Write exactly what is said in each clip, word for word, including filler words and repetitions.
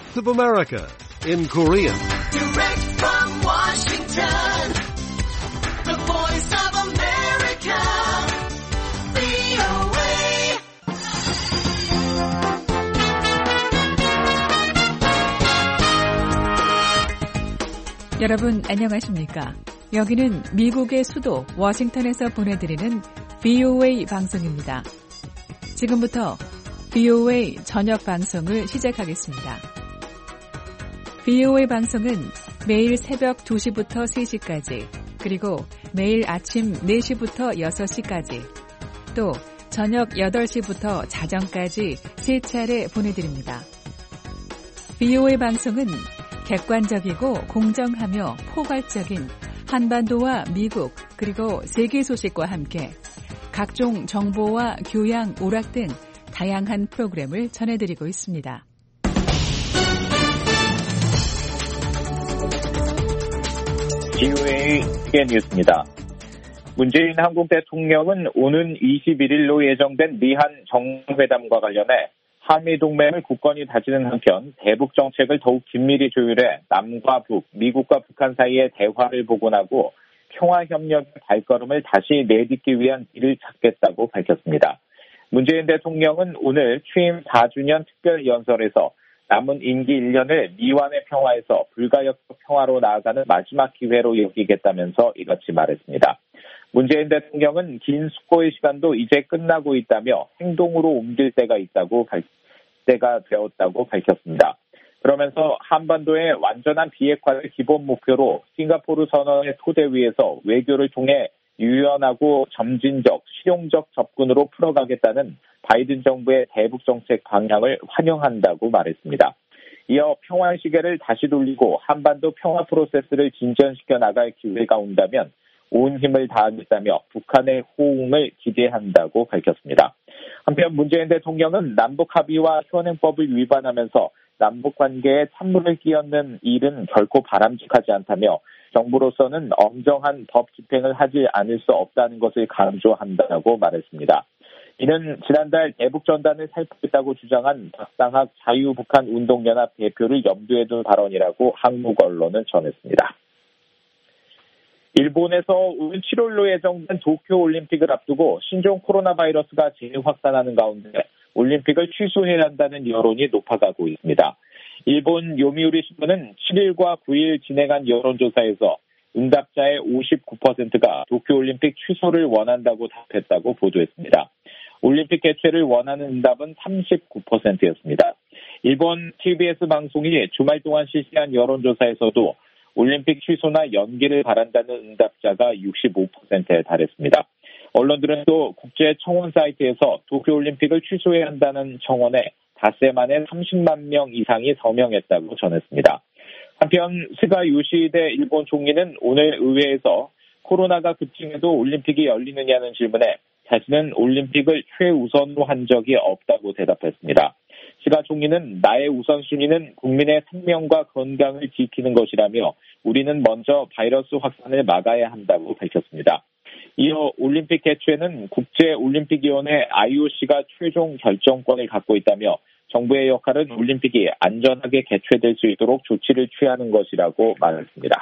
of America in Korean. Direct from Washington, the voice of America, 브이오에이. 여러분 안녕하십니까? 여기는 미국의 수도 워싱턴에서 보내드리는 브이오에이 방송입니다. 지금부터 브이오에이 저녁 방송을 시작하겠습니다. 브이오에이 방송은 매일 새벽 두 시부터 세 시까지, 그리고 매일 아침 네 시부터 여섯 시까지, 또 저녁 여덟 시부터 자정까지 세 차례 보내드립니다. 브이오에이 방송은 객관적이고 공정하며 포괄적인 한반도와 미국 그리고 세계 소식과 함께 각종 정보와 교양, 오락 등 다양한 프로그램을 전해드리고 있습니다. 브이오에이 세계 뉴스입니다. 문재인 한국 대통령은 오는 이십일 일로 예정된 미한 정상회담과 관련해 한미동맹을 굳건히 다지는 한편 대북 정책을 더욱 긴밀히 조율해 남과 북, 미국과 북한 사이의 대화를 복원하고 평화협력의 발걸음을 다시 내딛기 위한 길을 찾겠다고 밝혔습니다. 문재인 대통령은 오늘 취임 사 주년 특별연설에서 남은 임기 일 년을 미완의 평화에서 불가역적 평화로 나아가는 마지막 기회로 여기겠다면서 이같이 말했습니다. 문재인 대통령은 긴 숙고의 시간도 이제 끝나고 있다며 행동으로 옮길 때가 있다고 발, 때가 되었다고 밝혔습니다. 그러면서 한반도의 완전한 비핵화를 기본 목표로 싱가포르 선언의 토대 위에서 외교를 통해 유연하고 점진적, 실용적 접근으로 풀어가겠다는 바이든 정부의 대북 정책 방향을 환영한다고 말했습니다. 이어 평화 시계를 다시 돌리고 한반도 평화 프로세스를 진전시켜 나갈 기회가 온다면 온 힘을 다하겠다며 북한의 호응을 기대한다고 밝혔습니다. 한편 문재인 대통령은 남북 합의와 현행법을 위반하면서 남북 관계에 찬물을 끼얹는 일은 결코 바람직하지 않다며 정부로서는 엄정한 법 집행을 하지 않을 수 없다는 것을 강조한다고 말했습니다. 이는 지난달 대북전단을 살포했다고 주장한 박상학 자유북한운동연합 대표를 염두에 둔 발언이라고 한국 언론은 전했습니다. 일본에서 오는 칠월로 예정된 도쿄올림픽을 앞두고 신종 코로나 바이러스가 재확산하는 가운데 올림픽을 취소해야 한다는 여론이 높아가고 있습니다. 일본 요미우리 신문은 칠 일과 구 일 진행한 여론조사에서 응답자의 오십구 퍼센트가 도쿄올림픽 취소를 원한다고 답했다고 보도했습니다. 올림픽 개최를 원하는 응답은 삼십구 퍼센트였습니다. 일본 티비에스 방송이 주말 동안 실시한 여론조사에서도 올림픽 취소나 연기를 바란다는 응답자가 육십오 퍼센트에 달했습니다. 언론들은 또 국제청원 사이트에서 도쿄올림픽을 취소해야 한다는 청원에 닷새 만에 삼십만 명 이상이 서명했다고 전했습니다. 한편 스가 요시히데 일본 총리는 오늘 의회에서 코로나가 급증해도 올림픽이 열리느냐는 질문에 자신은 올림픽을 최우선으로 한 적이 없다고 대답했습니다. 스가 총리는 나의 우선순위는 국민의 생명과 건강을 지키는 것이라며 우리는 먼저 바이러스 확산을 막아야 한다고 밝혔습니다. 이어 올림픽 개최는 국제올림픽위원회 아이오씨가 최종 결정권을 갖고 있다며 정부의 역할은 올림픽이 안전하게 개최될 수 있도록 조치를 취하는 것이라고 말했습니다.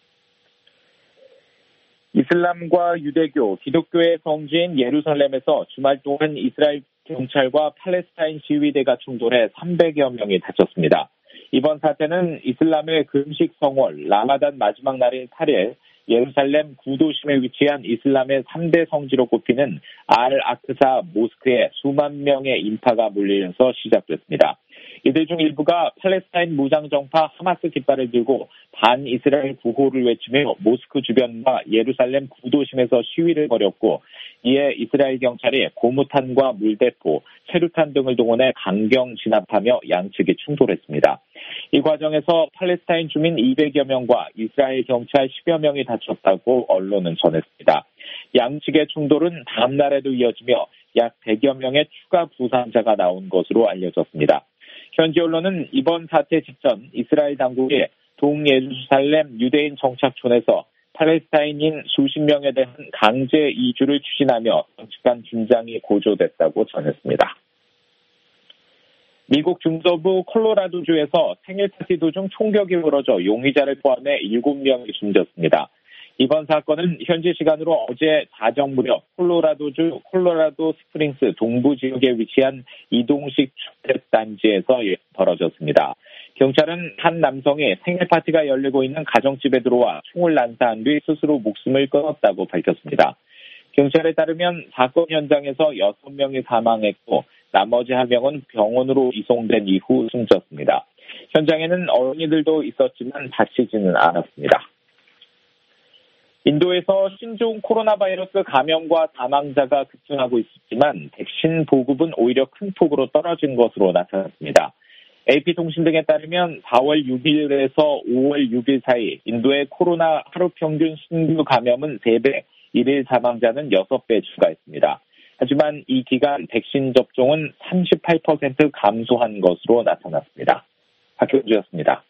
이슬람과 유대교, 기독교의 성지인 예루살렘에서 주말 동안 이스라엘 경찰과 팔레스타인 시위대가 충돌해 삼백여 명이 다쳤습니다. 이번 사태는 이슬람의 금식 성월 라마단 마지막 날인 팔 일 예루살렘 구도심에 위치한 이슬람의 삼 대 성지로 꼽히는 알 아크사 모스크에 수만 명의 인파가 몰리면서 시작됐습니다. 이들 중 일부가 팔레스타인 무장정파 하마스 깃발을 들고 반이스라엘 구호를 외치며 모스크 주변과 예루살렘 구도심에서 시위를 벌였고, 이에 이스라엘 경찰이 고무탄과 물대포, 체류탄 등을 동원해 강경 진압하며 양측이 충돌했습니다. 이 과정에서 팔레스타인 주민 이백여 명과 이스라엘 경찰 십여 명이 다쳤다고 언론은 전했습니다. 양측의 충돌은 다음 날에도 이어지며 약 백여 명의 추가 부상자가 나온 것으로 알려졌습니다. 현지 언론은 이번 사태 직전 이스라엘 당국이 동예루살렘 유대인 정착촌에서 팔레스타인인 수십 명에 대한 강제 이주를 추진하며 정치간 긴장이 고조됐다고 전했습니다. 미국 중서부 콜로라도주에서 생일 파티 도중 총격이 벌어져 용의자를 포함해 일곱 명이 숨졌습니다. 이번 사건은 현지 시간으로 어제 자정 무렵 콜로라도주 콜로라도 스프링스 동부 지역에 위치한 이동식 주택단지에서 벌어졌습니다. 경찰은 한 남성이 생일 파티가 열리고 있는 가정집에 들어와 총을 난사한 뒤 스스로 목숨을 끊었다고 밝혔습니다. 경찰에 따르면 사건 현장에서 여섯 명이 사망했고 나머지 한 명은 병원으로 이송된 이후 숨졌습니다. 현장에는 어린이들도 있었지만 다치지는 않았습니다. 인도에서 신종 코로나 바이러스 감염과 사망자가 급증하고 있지만 백신 보급은 오히려 큰 폭으로 떨어진 것으로 나타났습니다. 에이피통신 등에 따르면 사월 육일에서 오월 육일 사이 인도의 코로나 하루 평균 신규 감염은 세 배, 일일 사망자는 여섯 배 추가했습니다. 하지만 이 기간 백신 접종은 삼십팔 퍼센트 감소한 것으로 나타났습니다. 박경주였습니다.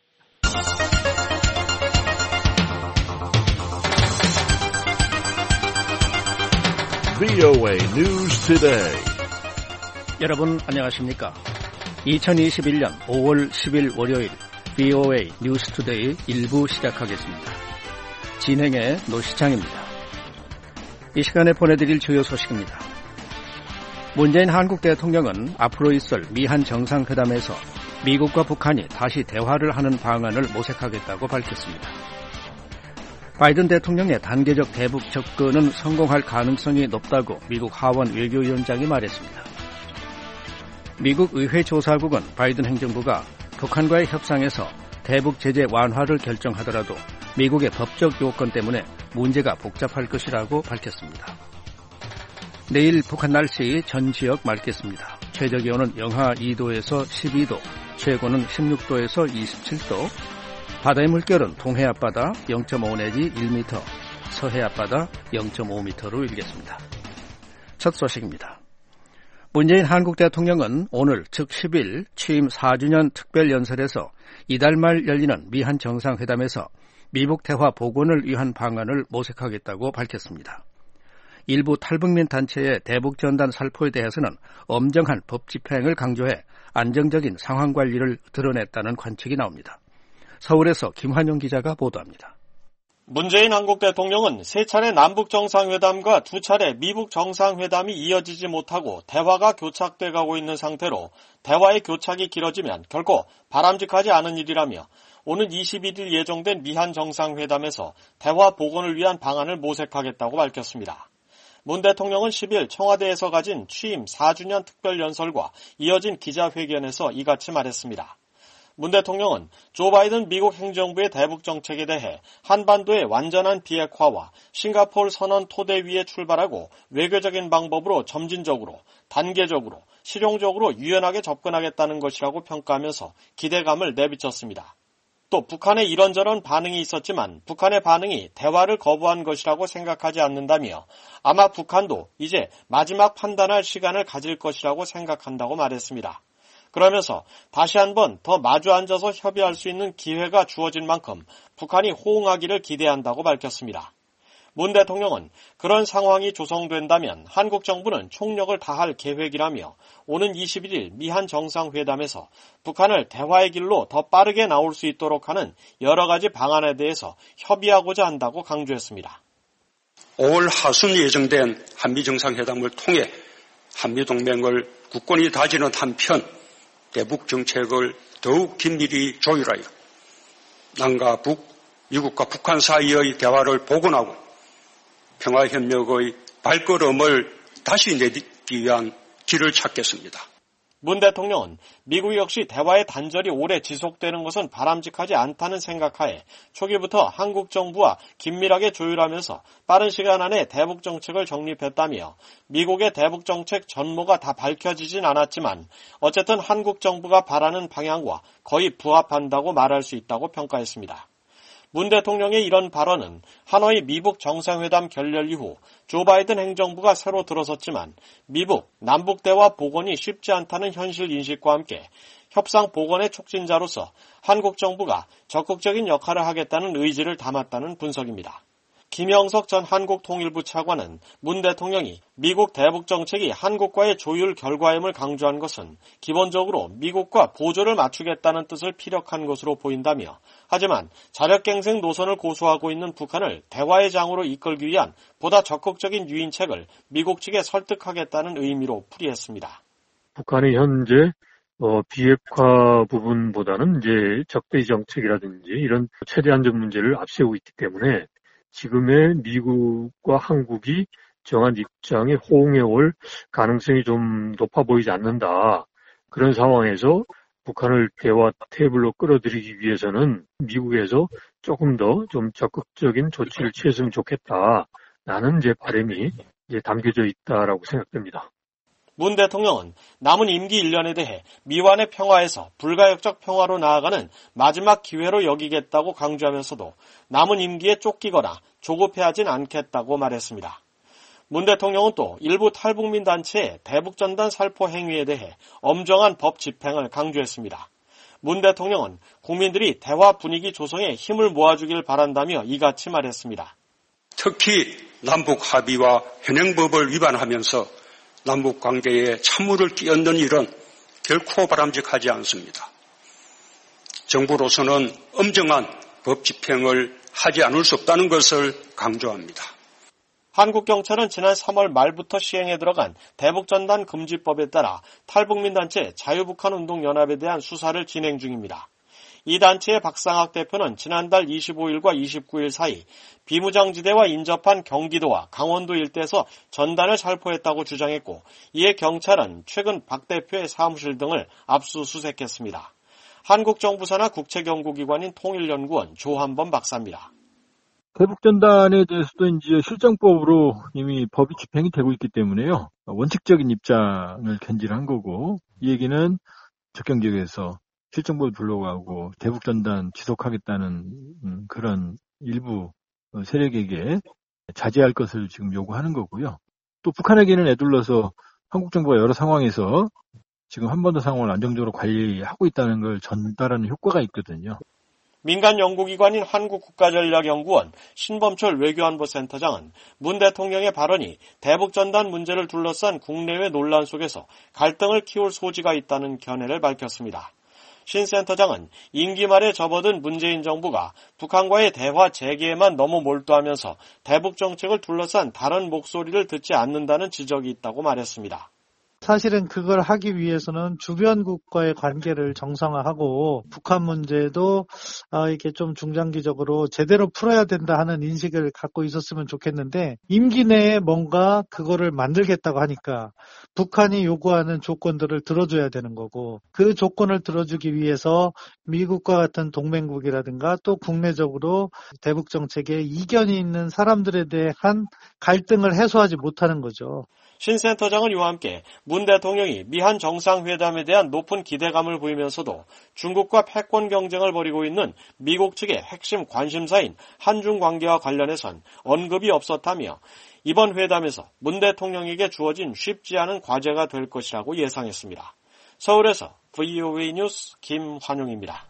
브이오에이 News Today. 여러분 안녕하십니까? 이천이십일년 오월 십일 월요일 브이오에이 뉴스 투데이 일부 시작하겠습니다. 진행의 노시창입니다. 이 시간에 보내드릴 주요 소식입니다. 문재인 한국 대통령은 앞으로 있을 미한 정상회담에서 미국과 북한이 다시 대화를 하는 방안을 모색하겠다고 밝혔습니다. 바이든 대통령의 단계적 대북 접근은 성공할 가능성이 높다고 미국 하원 외교위원장이 말했습니다. 미국 의회 조사국은 바이든 행정부가 북한과의 협상에서 대북 제재 완화를 결정하더라도 미국의 법적 요건 때문에 문제가 복잡할 것이라고 밝혔습니다. 내일 북한 날씨 전 지역 맑겠습니다. 최저기온은 영하 이도에서 십이도, 최고는 십육도에서 이십칠도, 바다의 물결은 동해 앞바다 영 점 오 내지 일 미터, 서해 앞바다 영 점 오 미터로 일겠습니다. 첫 소식입니다. 문재인 한국 대통령은 오늘 즉 십일 취임 사 주년 특별연설에서 이달 말 열리는 미한 정상회담에서 미북 대화 복원을 위한 방안을 모색하겠다고 밝혔습니다. 일부 탈북민 단체의 대북전단 살포에 대해서는 엄정한 법 집행을 강조해 안정적인 상황 관리를 드러냈다는 관측이 나옵니다. 서울에서 김환영 기자가 보도합니다. 문재인 한국 대통령은 세 차례 남북 정상회담과 두 차례 미북 정상회담이 이어지지 못하고 대화가 교착돼 가고 있는 상태로 대화의 교착이 길어지면 결코 바람직하지 않은 일이라며 오는 이십일일 예정된 미한 정상회담에서 대화 복원을 위한 방안을 모색하겠다고 밝혔습니다. 문 대통령은 십일 청와대에서 가진 취임 사 주년 특별연설과 이어진 기자회견에서 이같이 말했습니다. 문 대통령은 조 바이든 미국 행정부의 대북 정책에 대해 한반도의 완전한 비핵화와 싱가포르 선언 토대 위에 출발하고 외교적인 방법으로 점진적으로, 단계적으로, 실용적으로 유연하게 접근하겠다는 것이라고 평가하면서 기대감을 내비쳤습니다. 또 북한의 이런저런 반응이 있었지만 북한의 반응이 대화를 거부한 것이라고 생각하지 않는다며 아마 북한도 이제 마지막 판단할 시간을 가질 것이라고 생각한다고 말했습니다. 그러면서 다시 한번 더 마주 앉아서 협의할 수 있는 기회가 주어진 만큼 북한이 호응하기를 기대한다고 밝혔습니다. 문 대통령은 그런 상황이 조성된다면 한국 정부는 총력을 다할 계획이라며 오는 이십일일 미한 정상회담에서 북한을 대화의 길로 더 빠르게 나올 수 있도록 하는 여러 가지 방안에 대해서 협의하고자 한다고 강조했습니다. 오월 하순 예정된 한미 정상회담을 통해 한미 동맹을 굳건히 다지는 한편 대북 정책을 더욱 긴밀히 조율하여 남과 북, 미국과 북한 사이의 대화를 복원하고 평화협력의 발걸음을 다시 내딛기 위한 길을 찾겠습니다. 문 대통령은 미국 역시 대화의 단절이 오래 지속되는 것은 바람직하지 않다는 생각하에 초기부터 한국 정부와 긴밀하게 조율하면서 빠른 시간 안에 대북 정책을 정립했다며 미국의 대북 정책 전모가 다 밝혀지진 않았지만 어쨌든 한국 정부가 바라는 방향과 거의 부합한다고 말할 수 있다고 평가했습니다. 문 대통령의 이런 발언은 하노이 미북 정상회담 결렬 이후 조 바이든 행정부가 새로 들어섰지만 미북, 남북 대화 복원이 쉽지 않다는 현실 인식과 함께 협상 복원의 촉진자로서 한국 정부가 적극적인 역할을 하겠다는 의지를 담았다는 분석입니다. 김영석 전 한국통일부 차관은 문 대통령이 미국 대북 정책이 한국과의 조율 결과임을 강조한 것은 기본적으로 미국과 보조를 맞추겠다는 뜻을 피력한 것으로 보인다며, 하지만 자력갱생 노선을 고수하고 있는 북한을 대화의 장으로 이끌기 위한 보다 적극적인 유인책을 미국 측에 설득하겠다는 의미로 풀이했습니다. 북한의 현재 어, 비핵화 부분보다는 이제 적대지 정책이라든지 이런 최대 안전 문제를 앞세우고 있기 때문에 지금의 미국과 한국이 정한 입장에 호응해 올 가능성이 좀 높아 보이지 않는다. 그런 상황에서 북한을 대화 테이블로 끌어들이기 위해서는 미국에서 조금 더 좀 적극적인 조치를 취했으면 좋겠다라는 제 바람이 이제 담겨져 있다라고 생각됩니다. 문 대통령은 남은 임기 일 년에 대해 미완의 평화에서 불가역적 평화로 나아가는 마지막 기회로 여기겠다고 강조하면서도 남은 임기에 쫓기거나 조급해하진 않겠다고 말했습니다. 문 대통령은 또 일부 탈북민 단체의 대북전단 살포 행위에 대해 엄정한 법 집행을 강조했습니다. 문 대통령은 국민들이 대화 분위기 조성에 힘을 모아주길 바란다며 이같이 말했습니다. 특히 남북 합의와 현행법을 위반하면서 남북 관계에 찬물을 끼얹는 일은 결코 바람직하지 않습니다. 정부로서는 엄정한 법 집행을 하지 않을 수 없다는 것을 강조합니다. 한국 경찰은 지난 삼월 말부터 시행에 들어간 대북전단 금지법에 따라 탈북민 단체 자유북한운동연합에 대한 수사를 진행 중입니다. 이 단체의 박상학 대표는 지난달 이십오일과 이십구일 사이 비무장지대와 인접한 경기도와 강원도 일대에서 전단을 살포했다고 주장했고, 이에 경찰은 최근 박 대표의 사무실 등을 압수수색했습니다. 한국 정부 산하 국책연구기관인 통일연구원 조한범 박사입니다. 대북전단에 대해서도 이제 실정법으로 이미 법이 집행이 되고 있기 때문에요. 원칙적인 입장을 견지한 거고, 이 얘기는 접경지역에서 실정법을 불러가고 대북전단 지속하겠다는 그런 일부 세력에게 자제할 것을 지금 요구하는 거고요. 또 북한에게는 애둘러서 한국 정부가 여러 상황에서 지금 한반도 상황을 안정적으로 관리하고 있다는 걸 전달하는 효과가 있거든요. 민간 연구기관인 한국국가전략연구원 신범철 외교안보센터장은 문 대통령의 발언이 대북전단 문제를 둘러싼 국내외 논란 속에서 갈등을 키울 소지가 있다는 견해를 밝혔습니다. 신 센터장은 임기 말에 접어든 문재인 정부가 북한과의 대화 재개에만 너무 몰두하면서 대북 정책을 둘러싼 다른 목소리를 듣지 않는다는 지적이 있다고 말했습니다. 사실은 그걸 하기 위해서는 주변국과의 관계를 정상화하고 북한 문제도 이렇게 좀 중장기적으로 제대로 풀어야 된다 하는 인식을 갖고 있었으면 좋겠는데, 임기 내에 뭔가 그거를 만들겠다고 하니까 북한이 요구하는 조건들을 들어줘야 되는 거고, 그 조건을 들어주기 위해서 미국과 같은 동맹국이라든가 또 국내적으로 대북 정책에 이견이 있는 사람들에 대한 갈등을 해소하지 못하는 거죠. 신 센터장은 이와 함께 문 대통령이 미한 정상회담에 대한 높은 기대감을 보이면서도 중국과 패권 경쟁을 벌이고 있는 미국 측의 핵심 관심사인 한중 관계와 관련해선 언급이 없었다며, 이번 회담에서 문 대통령에게 주어진 쉽지 않은 과제가 될 것이라고 예상했습니다. 서울에서 브이오에이 뉴스 김환용입니다.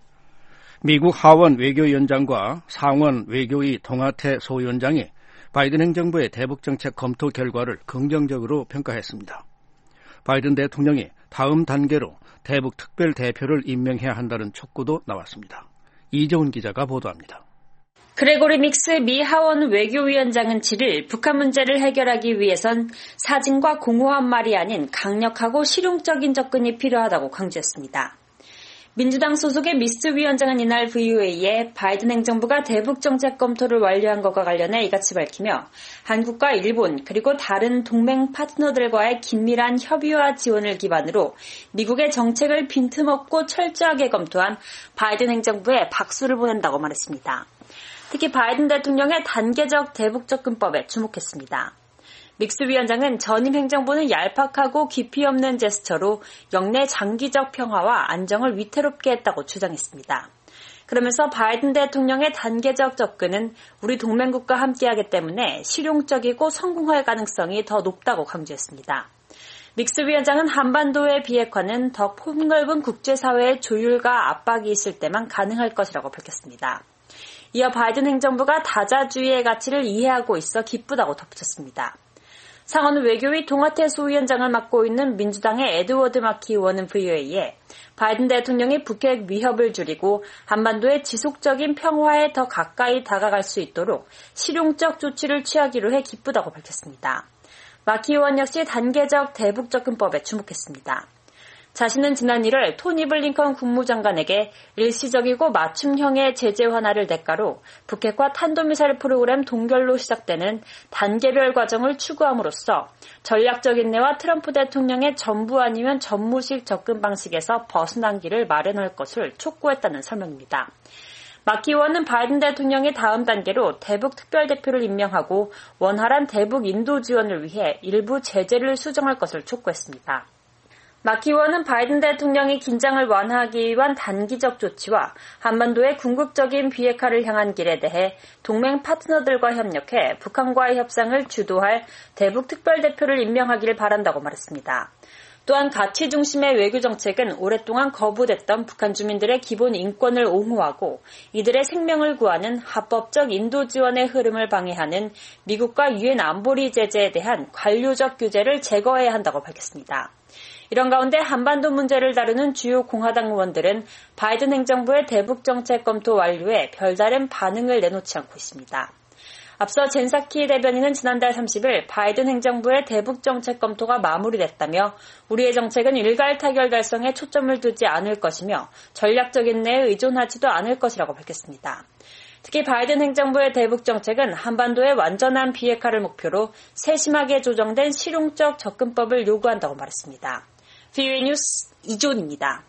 미국 하원 외교위원장과 상원 외교위 동아태 소위원장이 바이든 행정부의 대북정책 검토 결과를 긍정적으로 평가했습니다. 바이든 대통령이 다음 단계로 대북 특별 대표를 임명해야 한다는 촉구도 나왔습니다. 이재훈 기자가 보도합니다. 그레고리 믹스 미 하원 외교위원장은 칠일 북한 문제를 해결하기 위해선 사진과 공허한 말이 아닌 강력하고 실용적인 접근이 필요하다고 강조했습니다. 민주당 소속의 미스 위원장은 이날 브이오에이에 바이든 행정부가 대북 정책 검토를 완료한 것과 관련해 이같이 밝히며, 한국과 일본 그리고 다른 동맹 파트너들과의 긴밀한 협의와 지원을 기반으로 미국의 정책을 빈틈없고 철저하게 검토한 바이든 행정부에 박수를 보낸다고 말했습니다. 특히 바이든 대통령의 단계적 대북 접근법에 주목했습니다. 믹스 위원장은 전임 행정부는 얄팍하고 깊이 없는 제스처로 영내 장기적 평화와 안정을 위태롭게 했다고 주장했습니다. 그러면서 바이든 대통령의 단계적 접근은 우리 동맹국과 함께하기 때문에 실용적이고 성공할 가능성이 더 높다고 강조했습니다. 믹스 위원장은 한반도의 비핵화는 더 폭넓은 국제사회의 조율과 압박이 있을 때만 가능할 것이라고 밝혔습니다. 이어 바이든 행정부가 다자주의의 가치를 이해하고 있어 기쁘다고 덧붙였습니다. 상원 외교위 동아태 소위원장을 맡고 있는 민주당의 에드워드 마키 의원은 브이오에이에 바이든 대통령이 북핵 위협을 줄이고 한반도의 지속적인 평화에 더 가까이 다가갈 수 있도록 실용적 조치를 취하기로 해 기쁘다고 밝혔습니다. 마키 의원 역시 단계적 대북 접근법에 주목했습니다. 자신은 지난 일월 토니 블링컨 국무장관에게 일시적이고 맞춤형의 제재 완화를 대가로 북핵과 탄도미사일 프로그램 동결로 시작되는 단계별 과정을 추구함으로써 전략적 인내와 트럼프 대통령의 전부 아니면 전무식 접근 방식에서 벗어난 길을 마련할 것을 촉구했다는 설명입니다. 마키 의원은 바이든 대통령이 다음 단계로 대북 특별대표를 임명하고 원활한 대북 인도 지원을 위해 일부 제재를 수정할 것을 촉구했습니다. 마키 의원은 바이든 대통령이 긴장을 완화하기 위한 단기적 조치와 한반도의 궁극적인 비핵화를 향한 길에 대해 동맹 파트너들과 협력해 북한과의 협상을 주도할 대북 특별대표를 임명하기를 바란다고 말했습니다. 또한 가치 중심의 외교 정책은 오랫동안 거부됐던 북한 주민들의 기본 인권을 옹호하고 이들의 생명을 구하는 합법적 인도 지원의 흐름을 방해하는 미국과 유엔 안보리 제재에 대한 관료적 규제를 제거해야 한다고 밝혔습니다. 이런 가운데 한반도 문제를 다루는 주요 공화당 의원들은 바이든 행정부의 대북 정책 검토 완료에 별다른 반응을 내놓지 않고 있습니다. 앞서 젠사키 대변인은 지난달 삼십일 바이든 행정부의 대북 정책 검토가 마무리됐다며 우리의 정책은 일괄 타결 달성에 초점을 두지 않을 것이며 전략적인 내에 의존하지도 않을 것이라고 밝혔습니다. 특히 바이든 행정부의 대북 정책은 한반도의 완전한 비핵화를 목표로 세심하게 조정된 실용적 접근법을 요구한다고 말했습니다. 브이오에이 뉴스 이존입니다.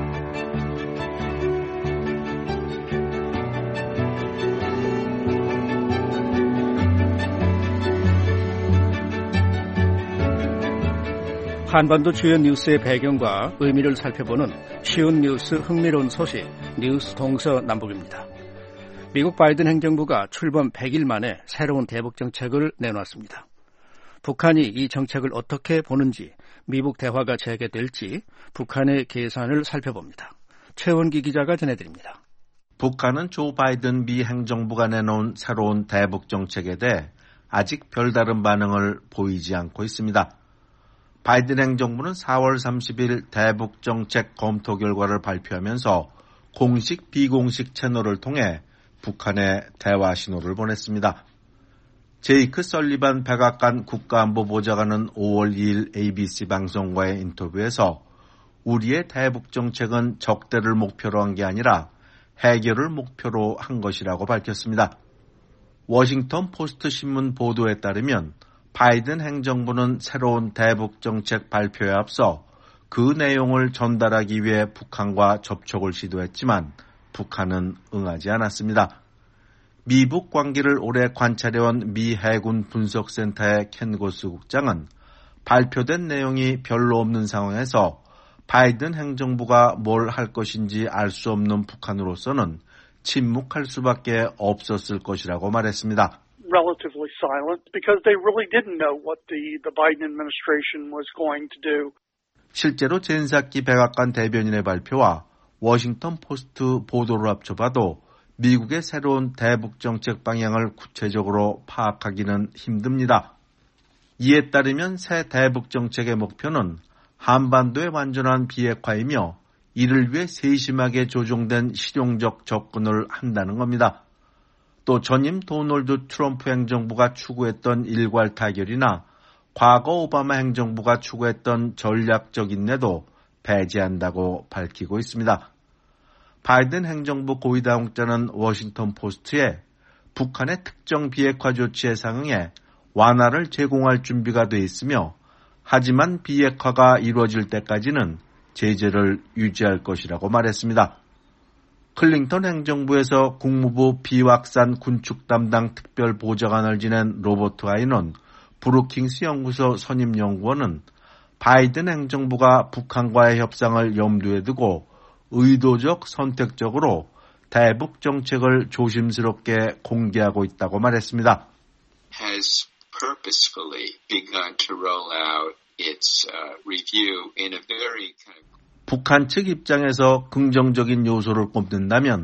한반도 주요 뉴스의 배경과 의미를 살펴보는 쉬운 뉴스 흥미로운 소식 뉴스 동서남북입니다. 미국 바이든 행정부가 출범 백 일 만에 새로운 대북 정책을 내놓았습니다. 북한이 이 정책을 어떻게 보는지, 미북 대화가 재개될지 북한의 계산을 살펴봅니다. 최원기 기자가 전해드립니다. 북한은 조 바이든 미 행정부가 내놓은 새로운 대북 정책에 대해 아직 별다른 반응을 보이지 않고 있습니다. 바이든 행정부는 사월 삼십일 대북 정책 검토 결과를 발표하면서 공식 비공식 채널을 통해 북한에 대화 신호를 보냈습니다. 제이크 설리반 백악관 국가안보보좌관은 오월 이일 에이비씨 방송과의 인터뷰에서 우리의 대북 정책은 적대를 목표로 한 게 아니라 해결을 목표로 한 것이라고 밝혔습니다. 워싱턴 포스트 신문 보도에 따르면 바이든 행정부는 새로운 대북 정책 발표에 앞서 그 내용을 전달하기 위해 북한과 접촉을 시도했지만 북한은 응하지 않았습니다. 미북 관계를 오래 관찰해온 미 해군 분석센터의 켄 고스 국장은 발표된 내용이 별로 없는 상황에서 바이든 행정부가 뭘 할 것인지 알 수 없는 북한으로서는 침묵할 수밖에 없었을 것이라고 말했습니다. Relatively silent because they really didn't know what the, the Biden administration was going to do. 실제로 젠사키 백악관 대변인의 발표와 워싱턴 포스트 보도를 합쳐봐도 미국의 새로운 대북 정책 방향을 구체적으로 파악하기는 힘듭니다. 이에 따르면 새 대북 정책의 목표는 한반도의 완전한 비핵화이며 이를 위해 세심하게 조정된 실용적 접근을 한다는 겁니다. 또 전임 도널드 트럼프 행정부가 추구했던 일괄 타결이나 과거 오바마 행정부가 추구했던 전략적 인내도 배제한다고 밝히고 있습니다. 바이든 행정부 고위당국자는 워싱턴 포스트에 북한의 특정 비핵화 조치에 상응해 완화를 제공할 준비가 돼 있으며 하지만 비핵화가 이루어질 때까지는 제재를 유지할 것이라고 말했습니다. 클링턴 행정부에서 국무부 비확산 군축 담당 특별 보좌관을 지낸 로버트 하이넌 브루킹스 연구소 선임 연구원은 바이든 행정부가 북한과의 협상을 염두에 두고 의도적 선택적으로 대북 정책을 조심스럽게 공개하고 있다고 말했습니다. Has purposefully begun to roll out its uh, review in a very kind of 북한 측 입장에서 긍정적인 요소를 꼽는다면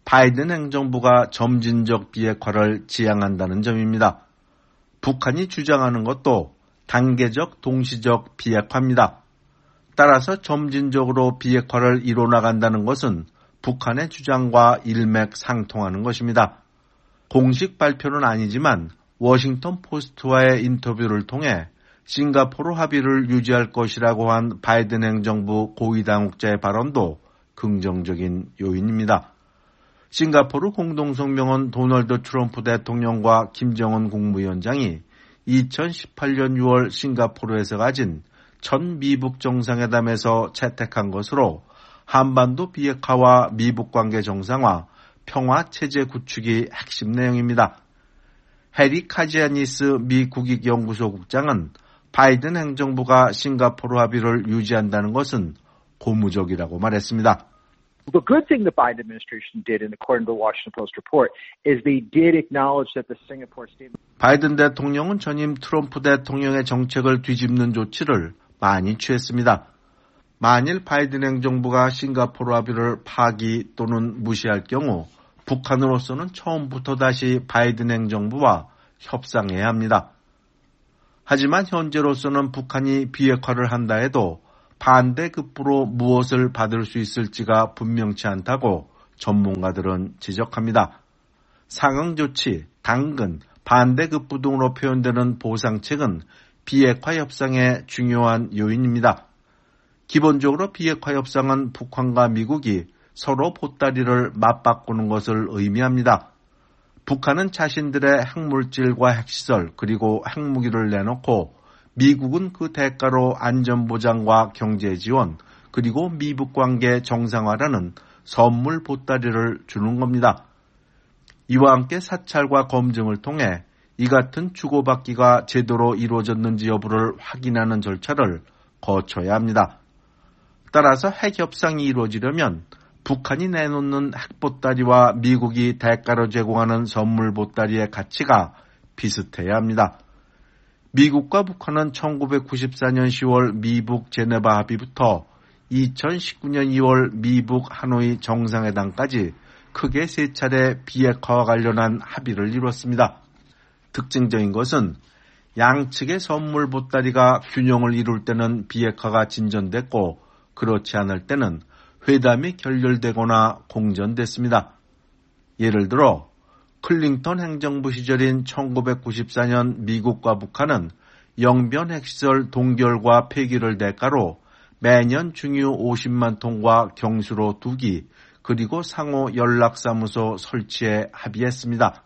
바이든 행정부가 점진적 비핵화를 지향한다는 점입니다. 북한이 주장하는 것도 단계적 동시적 비핵화입니다. 따라서 점진적으로 비핵화를 이뤄나간다는 것은 북한의 주장과 일맥상통하는 것입니다. 공식 발표는 아니지만 워싱턴 포스트와의 인터뷰를 통해 싱가포르 합의를 유지할 것이라고 한 바이든 행정부 고위당국자의 발언도 긍정적인 요인입니다. 싱가포르 공동성명은 도널드 트럼프 대통령과 김정은 국무위원장이 이천십팔 년 유월 싱가포르에서 가진 첫 미북 정상회담에서 채택한 것으로 한반도 비핵화와 미북 관계 정상화, 평화 체제 구축이 핵심 내용입니다. 해리 카지아니스 미 국익연구소 국장은 바이든 행정부가 싱가포르 합의를 유지한다는 것은 고무적이라고 말했습니다. The good thing the Biden administration did, in according to the Washington Post report, is they did acknowledge that the Singapore statement. 바이든 대통령은 전임 트럼프 대통령의 정책을 뒤집는 조치를 많이 취했습니다. 만일 바이든 행정부가 싱가포르 합의를 파기 또는 무시할 경우 북한으로서는 처음부터 다시 바이든 행정부와 협상해야 합니다. 하지만 현재로서는 북한이 비핵화를 한다 해도 반대급부로 무엇을 받을 수 있을지가 분명치 않다고 전문가들은 지적합니다. 상응조치, 당근, 반대급부 등으로 표현되는 보상책은 비핵화 협상의 중요한 요인입니다. 기본적으로 비핵화 협상은 북한과 미국이 서로 보따리를 맞바꾸는 것을 의미합니다. 북한은 자신들의 핵물질과 핵시설 그리고 핵무기를 내놓고 미국은 그 대가로 안전보장과 경제지원 그리고 미북 관계 정상화라는 선물 보따리를 주는 겁니다. 이와 함께 사찰과 검증을 통해 이 같은 주고받기가 제대로 이루어졌는지 여부를 확인하는 절차를 거쳐야 합니다. 따라서 핵협상이 이루어지려면 북한이 내놓는 핵보따리와 미국이 대가로 제공하는 선물 보따리의 가치가 비슷해야 합니다. 미국과 북한은 천구백구십사 년 시월 미북 제네바 합의부터 이천십구 년 이월 미북 하노이 정상회담까지 크게 세 차례 비핵화와 관련한 합의를 이뤘습니다. 특징적인 것은 양측의 선물 보따리가 균형을 이룰 때는 비핵화가 진전됐고 그렇지 않을 때는 회담이 결렬되거나 공전됐습니다. 예를 들어 클링턴 행정부 시절인 천구백구십사 년 미국과 북한은 영변 핵시설 동결과 폐기를 대가로 매년 중유 오십만 톤과 경수로 두 기 그리고 상호 연락사무소 설치에 합의했습니다.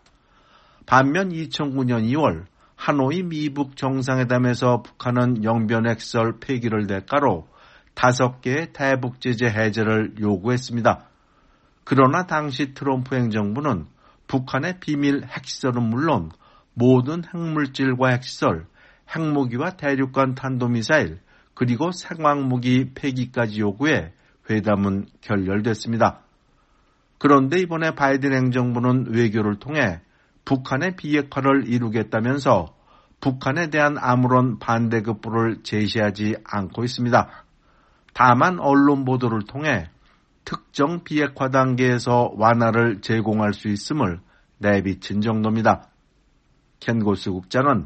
반면 이천구 년 이월 하노이 미북 정상회담에서 북한은 영변 핵시설 폐기를 대가로 다섯 개의 대북 제재 해제를 요구했습니다. 그러나 당시 트럼프 행정부는 북한의 비밀 핵시설은 물론 모든 핵물질과 핵시설, 핵무기와 대륙간 탄도미사일, 그리고 생화무기 폐기까지 요구해 회담은 결렬됐습니다. 그런데 이번에 바이든 행정부는 외교를 통해 북한의 비핵화를 이루겠다면서 북한에 대한 아무런 반대급부를 제시하지 않고 있습니다. 다만 언론 보도를 통해 특정 비핵화 단계에서 완화를 제공할 수 있음을 내비친 정도입니다. 켄 고스 국장은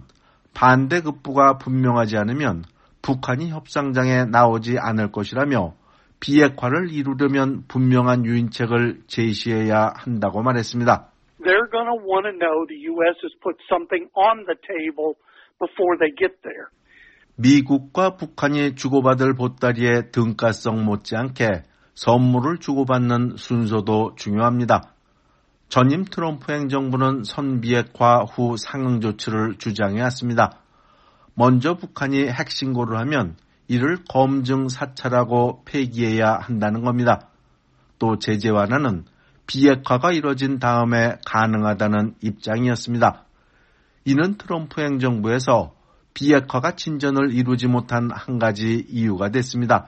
반대급부가 분명하지 않으면 북한이 협상장에 나오지 않을 것이라며 비핵화를 이루려면 분명한 유인책을 제시해야 한다고 말했습니다. They're going to want to know the U S has put something on the table before they get there. 미국과 북한이 주고받을 보따리의 등가성 못지않게 선물을 주고받는 순서도 중요합니다. 전임 트럼프 행정부는 선비핵화 후 상응 조치를 주장해왔습니다. 먼저 북한이 핵신고를 하면 이를 검증 사찰하고 폐기해야 한다는 겁니다. 또 제재 완화는 비핵화가 이뤄진 다음에 가능하다는 입장이었습니다. 이는 트럼프 행정부에서 비핵화가 진전을 이루지 못한 한 가지 이유가 됐습니다.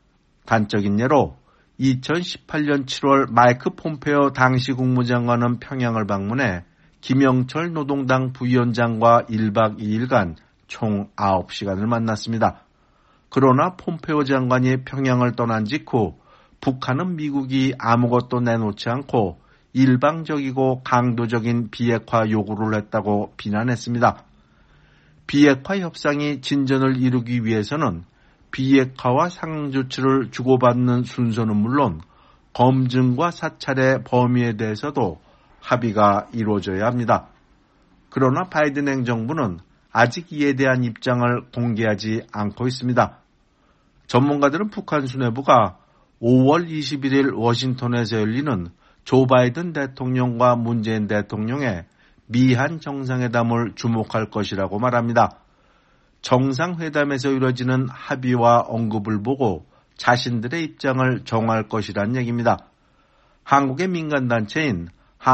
단적인 예로 이천십팔 년 칠월 마이크 폼페오 당시 국무장관은 평양을 방문해 김영철 노동당 부위원장과 일 박 이 일간 총 아홉 시간을 만났습니다. 그러나 폼페오 장관이 평양을 떠난 직후 북한은 미국이 아무것도 내놓지 않고 일방적이고 강도적인 비핵화 요구를 했다고 비난했습니다. 비핵화 협상이 진전을 이루기 위해서는 비핵화와 상조치를 주고받는 순서는 물론 검증과 사찰의 범위에 대해서도 합의가 이루어져야 합니다. 그러나 바이든 행정부는 아직 이에 대한 입장을 공개하지 않고 있습니다. 전문가들은 북한 수뇌부가 오월 이십일일 워싱턴에서 열리는 조 바이든 대통령과 문재인 대통령의 미한 정상회담을 주목할 것이라고 말합니다. 정상회담에서 이루어지는 합의와 언급을 보고 자신들의 입장을 정할 것이란 얘기입니다. 한국의 민간단체인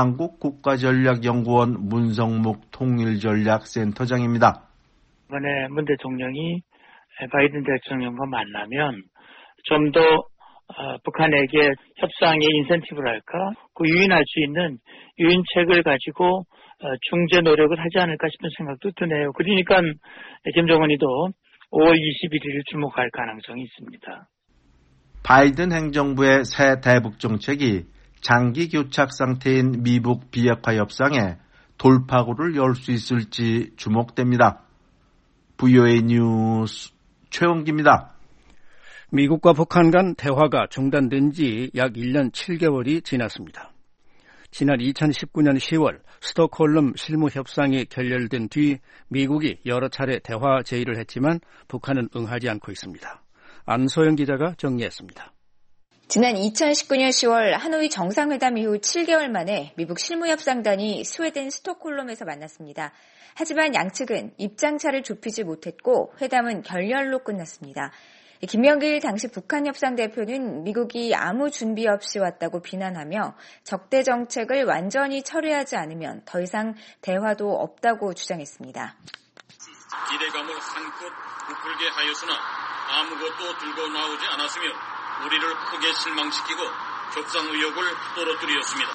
한국국가전략연구원 문성묵 통일전략센터장입니다. 이번에 문 대통령이 바이든 대통령과 만나면 좀 더 어, 북한에게 협상의 인센티브랄까 그 유인할 수 있는 유인책을 가지고 어, 중재 노력을 하지 않을까 싶은 생각도 드네요. 그러니까 김정은이도 오월 이십일일을 주목할 가능성이 있습니다. 바이든 행정부의 새 대북 정책이 장기 교착 상태인 미북 비핵화 협상에 돌파구를 열 수 있을지 주목됩니다. 브이오에이 뉴스 최원기입니다. 미국과 북한 간 대화가 중단된 지 약 일 년 칠 개월이 지났습니다. 지난 이천십구년 시월 스톡홀름 실무협상이 결렬된 뒤 미국이 여러 차례 대화 제의를 했지만 북한은 응하지 않고 있습니다. 안소영 기자가 정리했습니다. 지난 이천십구년 시월 하노이 정상회담 이후 칠 개월 만에 미국 실무협상단이 스웨덴 스톡홀름에서 만났습니다. 하지만 양측은 입장차를 좁히지 못했고 회담은 결렬로 끝났습니다. 김명길 당시 북한 협상 대표는 미국이 아무 준비 없이 왔다고 비난하며 적대 정책을 완전히 철회하지 않으면 더 이상 대화도 없다고 주장했습니다. 기대감을 한껏 부풀게 하였으나 아무것도 들고 나오지 않았으며 우리를 크게 실망시키고 협상 의욕을 떨어뜨렸습니다.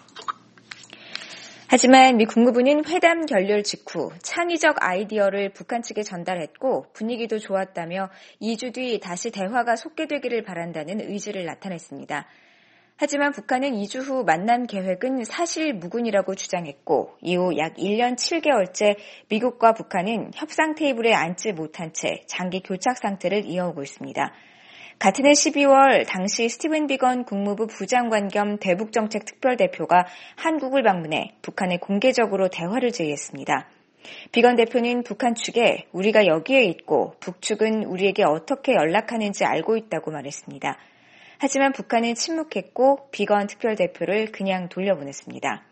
하지만 미 국무부는 회담 결렬 직후 창의적 아이디어를 북한 측에 전달했고 분위기도 좋았다며 이 주 뒤 다시 대화가 속개되기를 바란다는 의지를 나타냈습니다. 하지만 북한은 이 주 후 만남 계획은 사실 무근이라고 주장했고 이후 약 일 년 칠 개월째 미국과 북한은 협상 테이블에 앉지 못한 채 장기 교착 상태를 이어오고 있습니다. 같은 해 십이월 당시 스티븐 비건 국무부 부장관 겸 대북정책 특별대표가 한국을 방문해 북한에 공개적으로 대화를 제의했습니다. 비건 대표는 북한 측에 우리가 여기에 있고 북측은 우리에게 어떻게 연락하는지 알고 있다고 말했습니다. 하지만 북한은 침묵했고 비건 특별대표를 그냥 돌려보냈습니다.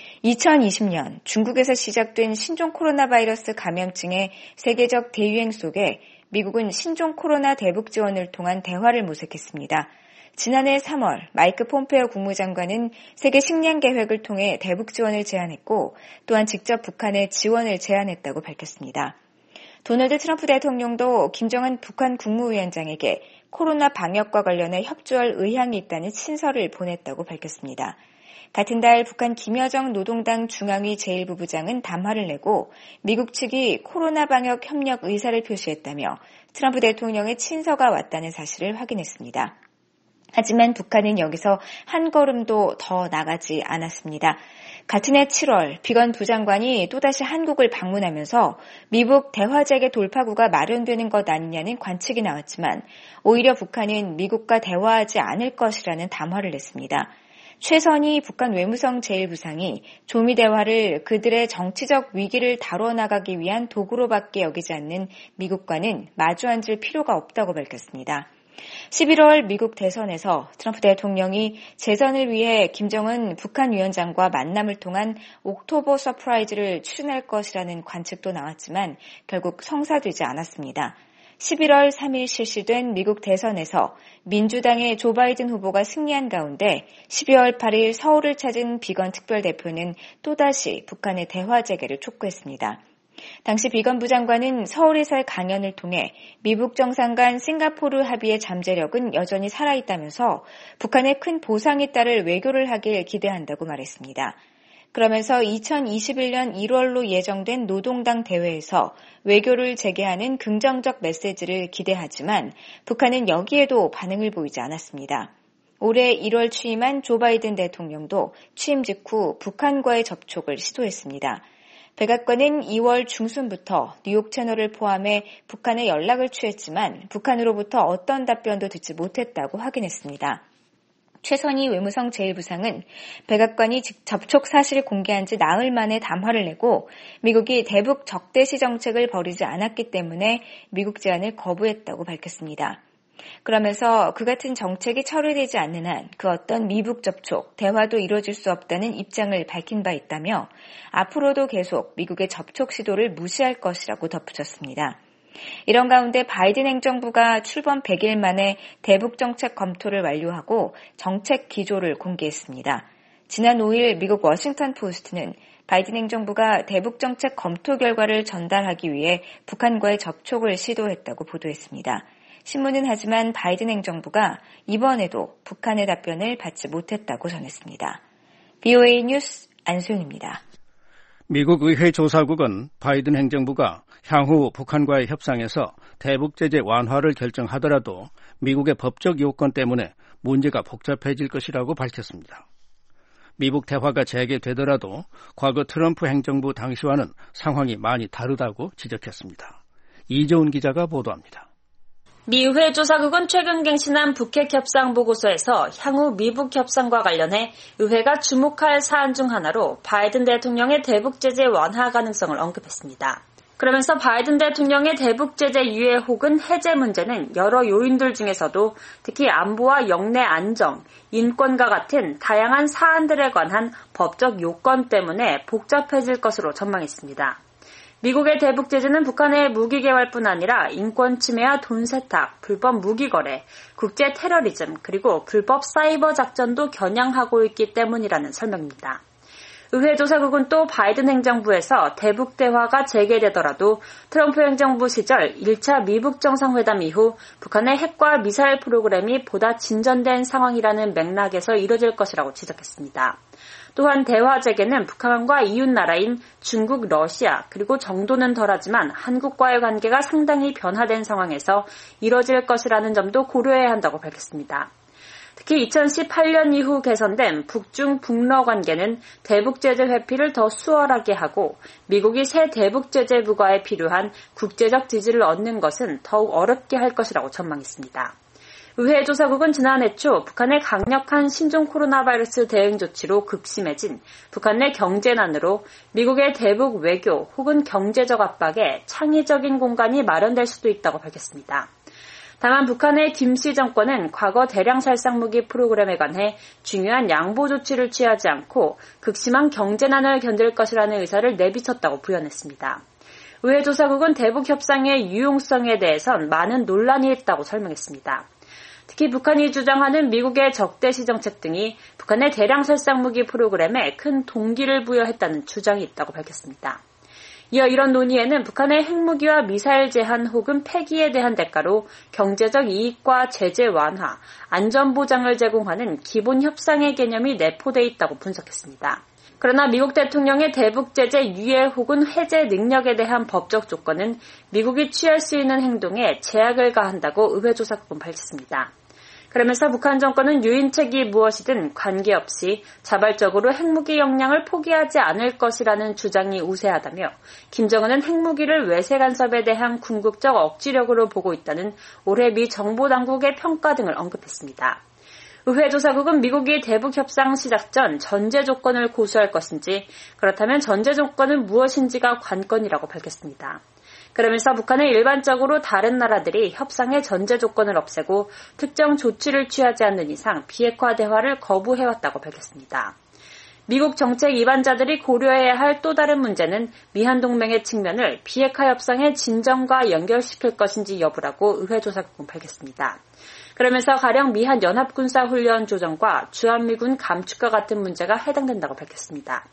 이천이십년 중국에서 시작된 신종 코로나 바이러스 감염증의 세계적 대유행 속에 미국은 신종 코로나 대북 지원을 통한 대화를 모색했습니다. 지난해 삼월 마이크 폼페오 국무장관은 세계 식량 계획을 통해 대북 지원을 제안했고 또한 직접 북한에 지원을 제안했다고 밝혔습니다. 도널드 트럼프 대통령도 김정은 북한 국무위원장에게 코로나 방역과 관련해 협조할 의향이 있다는 친서를 보냈다고 밝혔습니다. 같은 달 북한 김여정 노동당 중앙위 제일부 부장은 담화를 내고 미국 측이 코로나 방역 협력 의사를 표시했다며 트럼프 대통령의 친서가 왔다는 사실을 확인했습니다. 하지만 북한은 여기서 한 걸음도 더 나가지 않았습니다. 같은 해 칠월 비건 부장관이 또다시 한국을 방문하면서 미북 대화재개 돌파구가 마련되는 것 아니냐는 관측이 나왔지만 오히려 북한은 미국과 대화하지 않을 것이라는 담화를 냈습니다. 최선희 북한 외무성 제일부상이 조미 대화를 그들의 정치적 위기를 다뤄나가기 위한 도구로밖에 여기지 않는 미국과는 마주 앉을 필요가 없다고 밝혔습니다. 십일월 미국 대선에서 트럼프 대통령이 재선을 위해 김정은 북한 위원장과 만남을 통한 옥토버 서프라이즈를 추진할 것이라는 관측도 나왔지만 결국 성사되지 않았습니다. 십일월 삼일 실시된 미국 대선에서 민주당의 조 바이든 후보가 승리한 가운데 십이월 팔일 서울을 찾은 비건 특별대표는 또다시 북한의 대화 재개를 촉구했습니다. 당시 비건 부장관은 서울에서의 강연을 통해 미북 정상 간 싱가포르 합의의 잠재력은 여전히 살아있다면서 북한에 큰 보상이 따를 외교를 하길 기대한다고 말했습니다. 그러면서 이천이십일년 일월로 예정된 노동당 대회에서 외교를 재개하는 긍정적 메시지를 기대하지만 북한은 여기에도 반응을 보이지 않았습니다. 올해 일월 취임한 조 바이든 대통령도 취임 직후 북한과의 접촉을 시도했습니다. 백악관은 이월 중순부터 뉴욕 채널을 포함해 북한에 연락을 취했지만 북한으로부터 어떤 답변도 듣지 못했다고 확인했습니다. 최선희 외무성 제일 부상은 백악관이 접촉 사실을 공개한 지 나흘 만에 담화를 내고 미국이 대북 적대시 정책을 벌이지 않았기 때문에 미국 제안을 거부했다고 밝혔습니다. 그러면서 그 같은 정책이 처리되지 않는 한 그 어떤 미북 접촉, 대화도 이루어질 수 없다는 입장을 밝힌 바 있다며 앞으로도 계속 미국의 접촉 시도를 무시할 것이라고 덧붙였습니다. 이런 가운데 바이든 행정부가 출범 백 일 만에 대북 정책 검토를 완료하고 정책 기조를 공개했습니다. 지난 오 일 미국 워싱턴 포스트는 바이든 행정부가 대북 정책 검토 결과를 전달하기 위해 북한과의 접촉을 시도했다고 보도했습니다. 신문은 하지만 바이든 행정부가 이번에도 북한의 답변을 받지 못했다고 전했습니다. 비오에이 뉴스 안소연입니다. 미국 의회 조사국은 바이든 행정부가 향후 북한과의 협상에서 대북 제재 완화를 결정하더라도 미국의 법적 요건 때문에 문제가 복잡해질 것이라고 밝혔습니다. 미북 대화가 재개되더라도 과거 트럼프 행정부 당시와는 상황이 많이 다르다고 지적했습니다. 이재훈 기자가 보도합니다. 미 의회 조사국은 최근 갱신한 북핵 협상 보고서에서 향후 미북 협상과 관련해 의회가 주목할 사안 중 하나로 바이든 대통령의 대북 제재 완화 가능성을 언급했습니다. 그러면서 바이든 대통령의 대북 제재 유예 혹은 해제 문제는 여러 요인들 중에서도 특히 안보와 영내 안정, 인권과 같은 다양한 사안들에 관한 법적 요건 때문에 복잡해질 것으로 전망했습니다. 미국의 대북 제재는 북한의 무기 개발뿐 아니라 인권 침해와 돈 세탁, 불법 무기 거래, 국제 테러리즘, 그리고 불법 사이버 작전도 겨냥하고 있기 때문이라는 설명입니다. 의회 조사국은 또 바이든 행정부에서 대북 대화가 재개되더라도 트럼프 행정부 시절 일 차 미북 정상회담 이후 북한의 핵과 미사일 프로그램이 보다 진전된 상황이라는 맥락에서 이뤄질 것이라고 지적했습니다. 또한 대화 재개는 북한과 이웃 나라인 중국, 러시아, 그리고 정도는 덜하지만 한국과의 관계가 상당히 변화된 상황에서 이뤄질 것이라는 점도 고려해야 한다고 밝혔습니다. 특히 이천십팔 년 이후 개선된 북중 북러 관계는 대북 제재 회피를 더 수월하게 하고 미국이 새 대북 제재 부과에 필요한 국제적 지지를 얻는 것은 더욱 어렵게 할 것이라고 전망했습니다. 의회 조사국은 지난해 초 북한의 강력한 신종 코로나 바이러스 대응 조치로 극심해진 북한 내 경제난으로 미국의 대북 외교 혹은 경제적 압박에 창의적인 공간이 마련될 수도 있다고 밝혔습니다. 다만 북한의 김씨 정권은 과거 대량 살상무기 프로그램에 관해 중요한 양보 조치를 취하지 않고 극심한 경제난을 견딜 것이라는 의사를 내비쳤다고 부연했습니다. 의회 조사국은 대북 협상의 유용성에 대해선 많은 논란이 있다고 설명했습니다. 특히 북한이 주장하는 미국의 적대시 정책 등이 북한의 대량 살상무기 프로그램에 큰 동기를 부여했다는 주장이 있다고 밝혔습니다. 이어 이런 논의에는 북한의 핵무기와 미사일 제한 혹은 폐기에 대한 대가로 경제적 이익과 제재 완화, 안전보장을 제공하는 기본 협상의 개념이 내포돼 있다고 분석했습니다. 그러나 미국 대통령의 대북 제재 유예 혹은 해제 능력에 대한 법적 조건은 미국이 취할 수 있는 행동에 제약을 가한다고 의회 조사국은 밝혔습니다. 그러면서 북한 정권은 유인책이 무엇이든 관계없이 자발적으로 핵무기 역량을 포기하지 않을 것이라는 주장이 우세하다며 김정은은 핵무기를 외세 간섭에 대한 궁극적 억지력으로 보고 있다는 올해 미 정보당국의 평가 등을 언급했습니다. 의회 조사국은 미국이 대북 협상 시작 전 전제 조건을 고수할 것인지 그렇다면 전제 조건은 무엇인지가 관건이라고 밝혔습니다. 그러면서 북한은 일반적으로 다른 나라들이 협상의 전제 조건을 없애고 특정 조치를 취하지 않는 이상 비핵화 대화를 거부해왔다고 밝혔습니다. 미국 정책 이반자들이 고려해야 할 또 다른 문제는 미한 동맹의 측면을 비핵화 협상의 진전과 연결시킬 것인지 여부라고 의회 조사국은 밝혔습니다. 그러면서 가령 미한 연합군사훈련 조정과 주한미군 감축과 같은 문제가 해당된다고 밝혔습니다.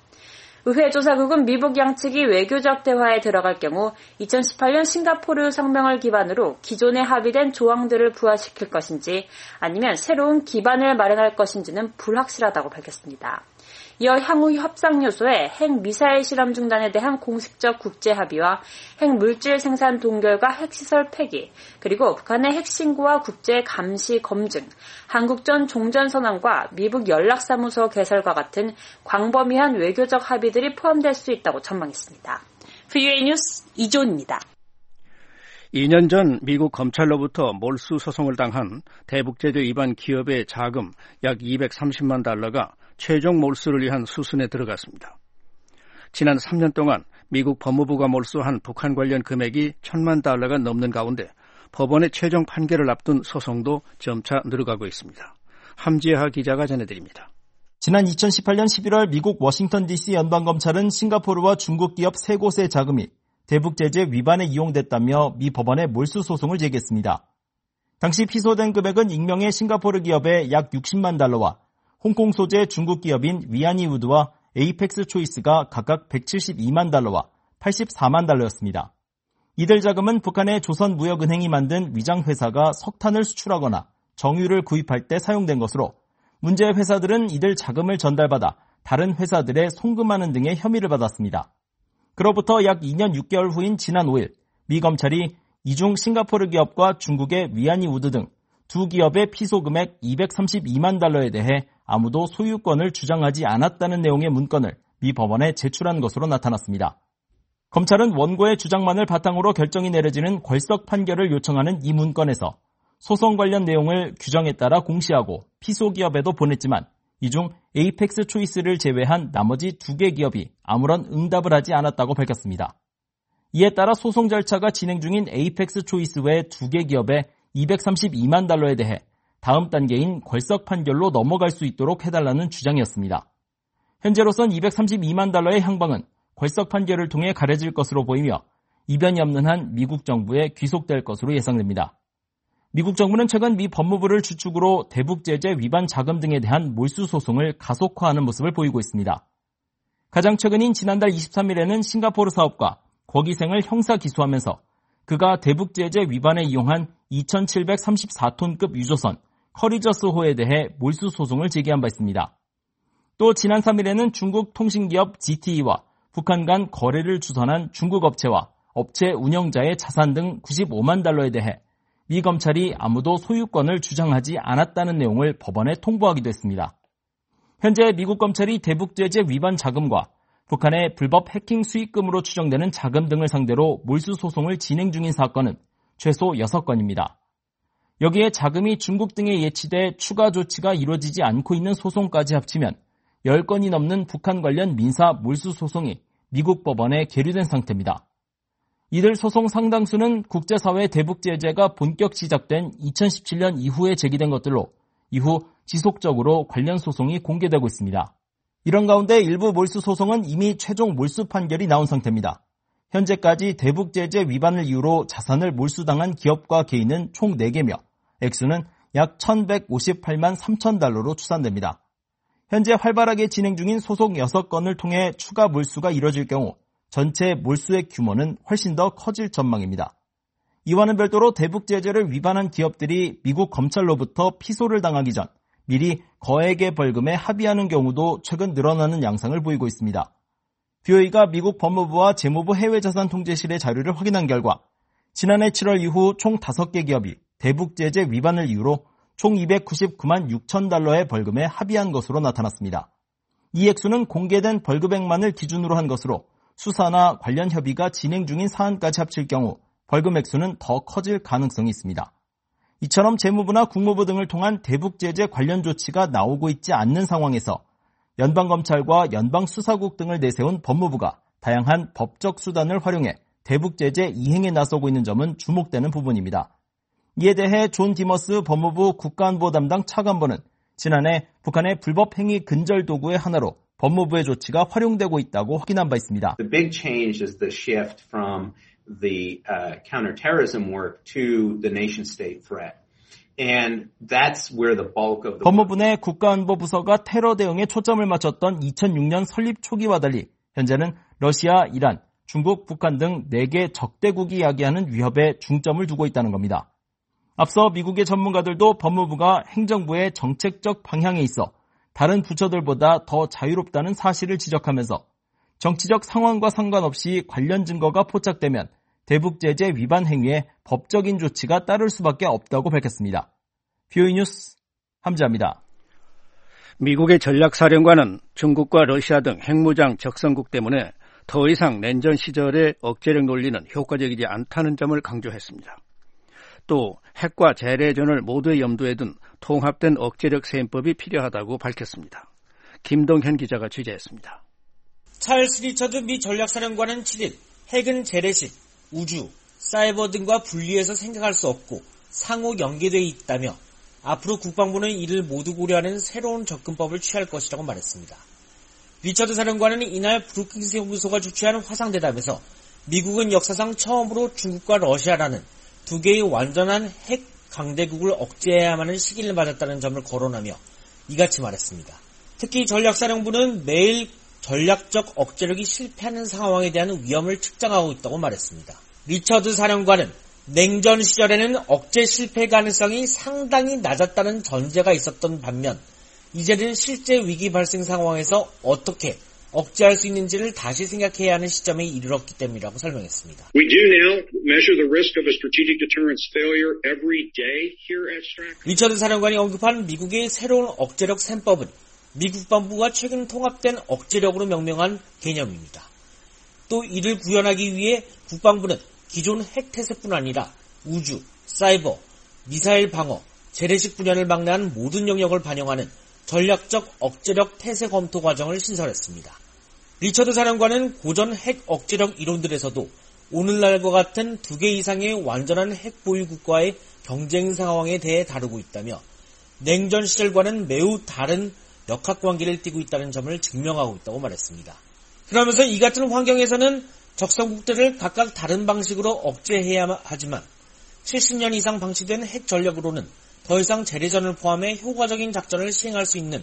의회 조사국은 미북 양측이 외교적 대화에 들어갈 경우 이천십팔 년 싱가포르 성명을 기반으로 기존에 합의된 조항들을 부활시킬 것인지 아니면 새로운 기반을 마련할 것인지는 불확실하다고 밝혔습니다. 이어 향후 협상 요소에 핵미사일 실험 중단에 대한 공식적 국제 합의와 핵물질 생산 동결과 핵시설 폐기, 그리고 북한의 핵신고와 국제 감시 검증, 한국전 종전선언과 미북 연락사무소 개설과 같은 광범위한 외교적 합의들이 포함될 수 있다고 전망했습니다. 브이오에이 뉴스 이조은입니다. 이 년 전 미국 검찰로부터 몰수 소송을 당한 대북제재 위반 기업의 자금 약 이백삼십만 달러가 최종 몰수를 위한 수순에 들어갔습니다. 지난 삼 년 동안 미국 법무부가 몰수한 북한 관련 금액이 천만 달러가 넘는 가운데 법원의 최종 판결을 앞둔 소송도 점차 늘어가고 있습니다. 함지하 기자가 전해드립니다. 지난 이천십팔 년 십일월 미국 워싱턴 디씨 연방검찰은 싱가포르와 중국 기업 세 곳의 자금이 대북제재 위반에 이용됐다며 미 법원에 몰수 소송을 제기했습니다. 당시 피소된 금액은 익명의 싱가포르 기업의 약 육십만 달러와 홍콩 소재 중국 기업인 위안이 우드와 에이펙스 초이스가 각각 백칠십이만 달러와 팔십사만 달러였습니다. 이들 자금은 북한의 조선무역은행이 만든 위장회사가 석탄을 수출하거나 정유를 구입할 때 사용된 것으로 문제 회사들은 이들 자금을 전달받아 다른 회사들에 송금하는 등의 혐의를 받았습니다. 그로부터 약 이 년 육 개월 후인 지난 오 일 미 검찰이 이중 싱가포르 기업과 중국의 위안이 우드 등 두 기업의 피소 금액 이백삼십이만 달러에 대해 아무도 소유권을 주장하지 않았다는 내용의 문건을 미 법원에 제출한 것으로 나타났습니다. 검찰은 원고의 주장만을 바탕으로 결정이 내려지는 궐석 판결을 요청하는 이 문건에서 소송 관련 내용을 규정에 따라 공시하고 피소 기업에도 보냈지만 이 중 에이펙스 초이스를 제외한 나머지 두 개 기업이 아무런 응답을 하지 않았다고 밝혔습니다. 이에 따라 소송 절차가 진행 중인 에이펙스 초이스 외 두 개 기업의 이백삼십이만 달러에 대해 다음 단계인 궐석 판결로 넘어갈 수 있도록 해달라는 주장이었습니다. 현재로선 이백삼십이만 달러의 향방은 궐석 판결을 통해 가려질 것으로 보이며 이변이 없는 한 미국 정부에 귀속될 것으로 예상됩니다. 미국 정부는 최근 미 법무부를 주축으로 대북제재 위반 자금 등에 대한 몰수 소송을 가속화하는 모습을 보이고 있습니다. 가장 최근인 지난달 이십삼 일에는 싱가포르 사업가 거기생을 형사 기소하면서 그가 대북제재 위반에 이용한 이천칠백삼십사 톤급 유조선 커리저스호에 대해 몰수 소송을 제기한 바 있습니다. 또 지난 삼 일에는 중국 통신기업 지티이와 북한 간 거래를 주선한 중국 업체와 업체 운영자의 자산 등 구십오만 달러에 대해 미 검찰이 아무도 소유권을 주장하지 않았다는 내용을 법원에 통보하기도 했습니다. 현재 미국 검찰이 대북제재 위반 자금과 북한의 불법 해킹 수익금으로 추정되는 자금 등을 상대로 몰수 소송을 진행 중인 사건은 최소 여섯 건입니다. 여기에 자금이 중국 등에 예치돼 추가 조치가 이루어지지 않고 있는 소송까지 합치면 열 건이 넘는 북한 관련 민사 몰수 소송이 미국 법원에 계류된 상태입니다. 이들 소송 상당수는 국제사회 대북제재가 본격 시작된 이천십칠 년 이후에 제기된 것들로 이후 지속적으로 관련 소송이 공개되고 있습니다. 이런 가운데 일부 몰수 소송은 이미 최종 몰수 판결이 나온 상태입니다. 현재까지 대북제재 위반을 이유로 자산을 몰수당한 기업과 개인은 총 네 개며 액수는 약 천백오십팔만 삼천 달러로 추산됩니다. 현재 활발하게 진행 중인 소송 여섯 건을 통해 추가 몰수가 이뤄질 경우 전체 몰수액 규모는 훨씬 더 커질 전망입니다. 이와는 별도로 대북제재를 위반한 기업들이 미국 검찰로부터 피소를 당하기 전 미리 거액의 벌금에 합의하는 경우도 최근 늘어나는 양상을 보이고 있습니다. 브이오에이가 미국 법무부와 재무부 해외자산통제실의 자료를 확인한 결과 지난해 칠월 이후 총 다섯 개 기업이 대북제재 위반을 이유로 총 이백구십구만 육천 달러의 벌금에 합의한 것으로 나타났습니다. 이 액수는 공개된 벌금액만을 기준으로 한 것으로 수사나 관련 협의가 진행 중인 사안까지 합칠 경우 벌금 액수는 더 커질 가능성이 있습니다. 이처럼 재무부나 국무부 등을 통한 대북제재 관련 조치가 나오고 있지 않는 상황에서 연방검찰과 연방수사국 등을 내세운 법무부가 다양한 법적 수단을 활용해 대북제재 이행에 나서고 있는 점은 주목되는 부분입니다. 이에 대해 존 디머스 법무부 국가안보 담당 차관보는 지난해 북한의 불법 행위 근절 도구의 하나로 법무부의 조치가 활용되고 있다고 확인한 바 있습니다. The big change is the shift from the uh, counterterrorism work to the nation-state threat. And that's where the bulk of the 법무부 내 국가안보부서가 테러 대응에 초점을 맞췄던 이천육 년 설립 초기와 달리 현재는 러시아, 이란, 중국, 북한 등 네 개 적대국이 야기하는 위협에 중점을 두고 있다는 겁니다. 앞서 미국의 전문가들도 법무부가 행정부의 정책적 방향에 있어 다른 부처들보다 더 자유롭다는 사실을 지적하면서 정치적 상황과 상관없이 관련 증거가 포착되면 대북제재 위반 행위에 법적인 조치가 따를 수밖에 없다고 밝혔습니다. 비오이 뉴스 함지아입니다. 미국의 전략사령관은 중국과 러시아 등 핵무장 적성국 때문에 더 이상 냉전 시절의 억제력 논리는 효과적이지 않다는 점을 강조했습니다. 또 핵과 재래전을 모두에 염두에 둔 통합된 억제력 세법이 필요하다고 밝혔습니다. 김동현 기자가 취재했습니다. 찰스 리처드 미 전략사령관은 칠 일 핵은 재래식, 우주, 사이버 등과 분리해서 생각할 수 없고 상호 연계되어 있다며 앞으로 국방부는 이를 모두 고려하는 새로운 접근법을 취할 것이라고 말했습니다. 리처드 사령관은 이날 브루킹스 연구소가 주최한 화상대담에서 미국은 역사상 처음으로 중국과 러시아라는 두 개의 완전한 핵 강대국을 억제해야만 하는 시기를 맞았다는 점을 거론하며 이같이 말했습니다. 특히 전략사령부는 매일 전략적 억제력이 실패하는 상황에 대한 위험을 측정하고 있다고 말했습니다. 리처드 사령관은 냉전 시절에는 억제 실패 가능성이 상당히 낮았다는 전제가 있었던 반면 이제는 실제 위기 발생 상황에서 어떻게 억제할 수 있는지를 다시 생각해야 하는 시점에 이르렀기 때문이라고 설명했습니다. We do now measure the risk of a strategic deterrence failure every day here at Stratcom. 리처드 사령관이 언급한 미국의 새로운 억제력 셈법은 미 국방부가 최근 통합된 억제력으로 명명한 개념입니다. 또 이를 구현하기 위해 국방부는 기존 핵 태세뿐 아니라 우주, 사이버, 미사일 방어, 재래식 분야를 막론한 모든 영역을 반영하는 전략적 억제력 태세 검토 과정을 신설했습니다. 리처드 사령관은 고전 핵 억제력 이론들에서도 오늘날과 같은 두 개 이상의 완전한 핵 보유 국가의 경쟁 상황에 대해 다루고 있다며 냉전 시절과는 매우 다른 역학관계를 띠고 있다는 점을 증명하고 있다고 말했습니다. 그러면서 이 같은 환경에서는 적성국들을 각각 다른 방식으로 억제해야 하지만 칠십 년 이상 방치된 핵 전력으로는 더 이상 재래전을 포함해 효과적인 작전을 시행할 수 있는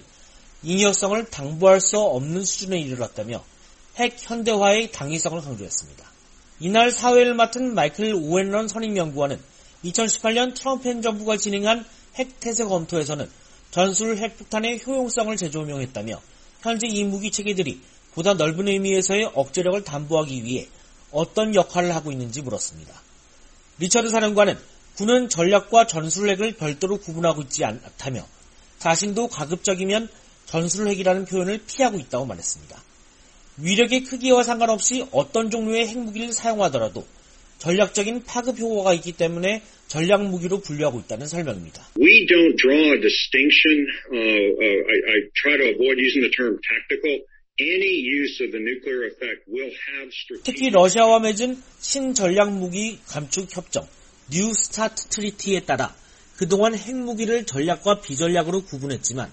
잉여성을 당부할 수 없는 수준에 이르렀다며 핵 현대화의 당위성을 강조했습니다. 이날 사회를 맡은 마이클 오웬런 선임연구원은 이천십팔 년 트럼프 행정부가 진행한 핵 태세 검토에서는 전술 핵폭탄의 효용성을 재조명했다며 현재 이 무기 체계들이 보다 넓은 의미에서의 억제력을 담보하기 위해 어떤 역할을 하고 있는지 물었습니다. 리처드 사령관은 군은 전략과 전술핵을 별도로 구분하고 있지 않다며 자신도 가급적이면 전술핵이라는 표현을 피하고 있다고 말했습니다. 위력의 크기와 상관없이 어떤 종류의 핵무기를 사용하더라도 전략적인 파급 효과가 있기 때문에 전략 무기로 분류하고 있다는 설명입니다. We don't draw a distinction. Uh, uh, I, I try to avoid using the term tactical. Any use of the nuclear effect will have strategic. 특히 러시아와 맺은 신전략 무기 감축 협정 뉴 스타트 트리티에 따라 그동안 핵무기를 전략과 비전략으로 구분했지만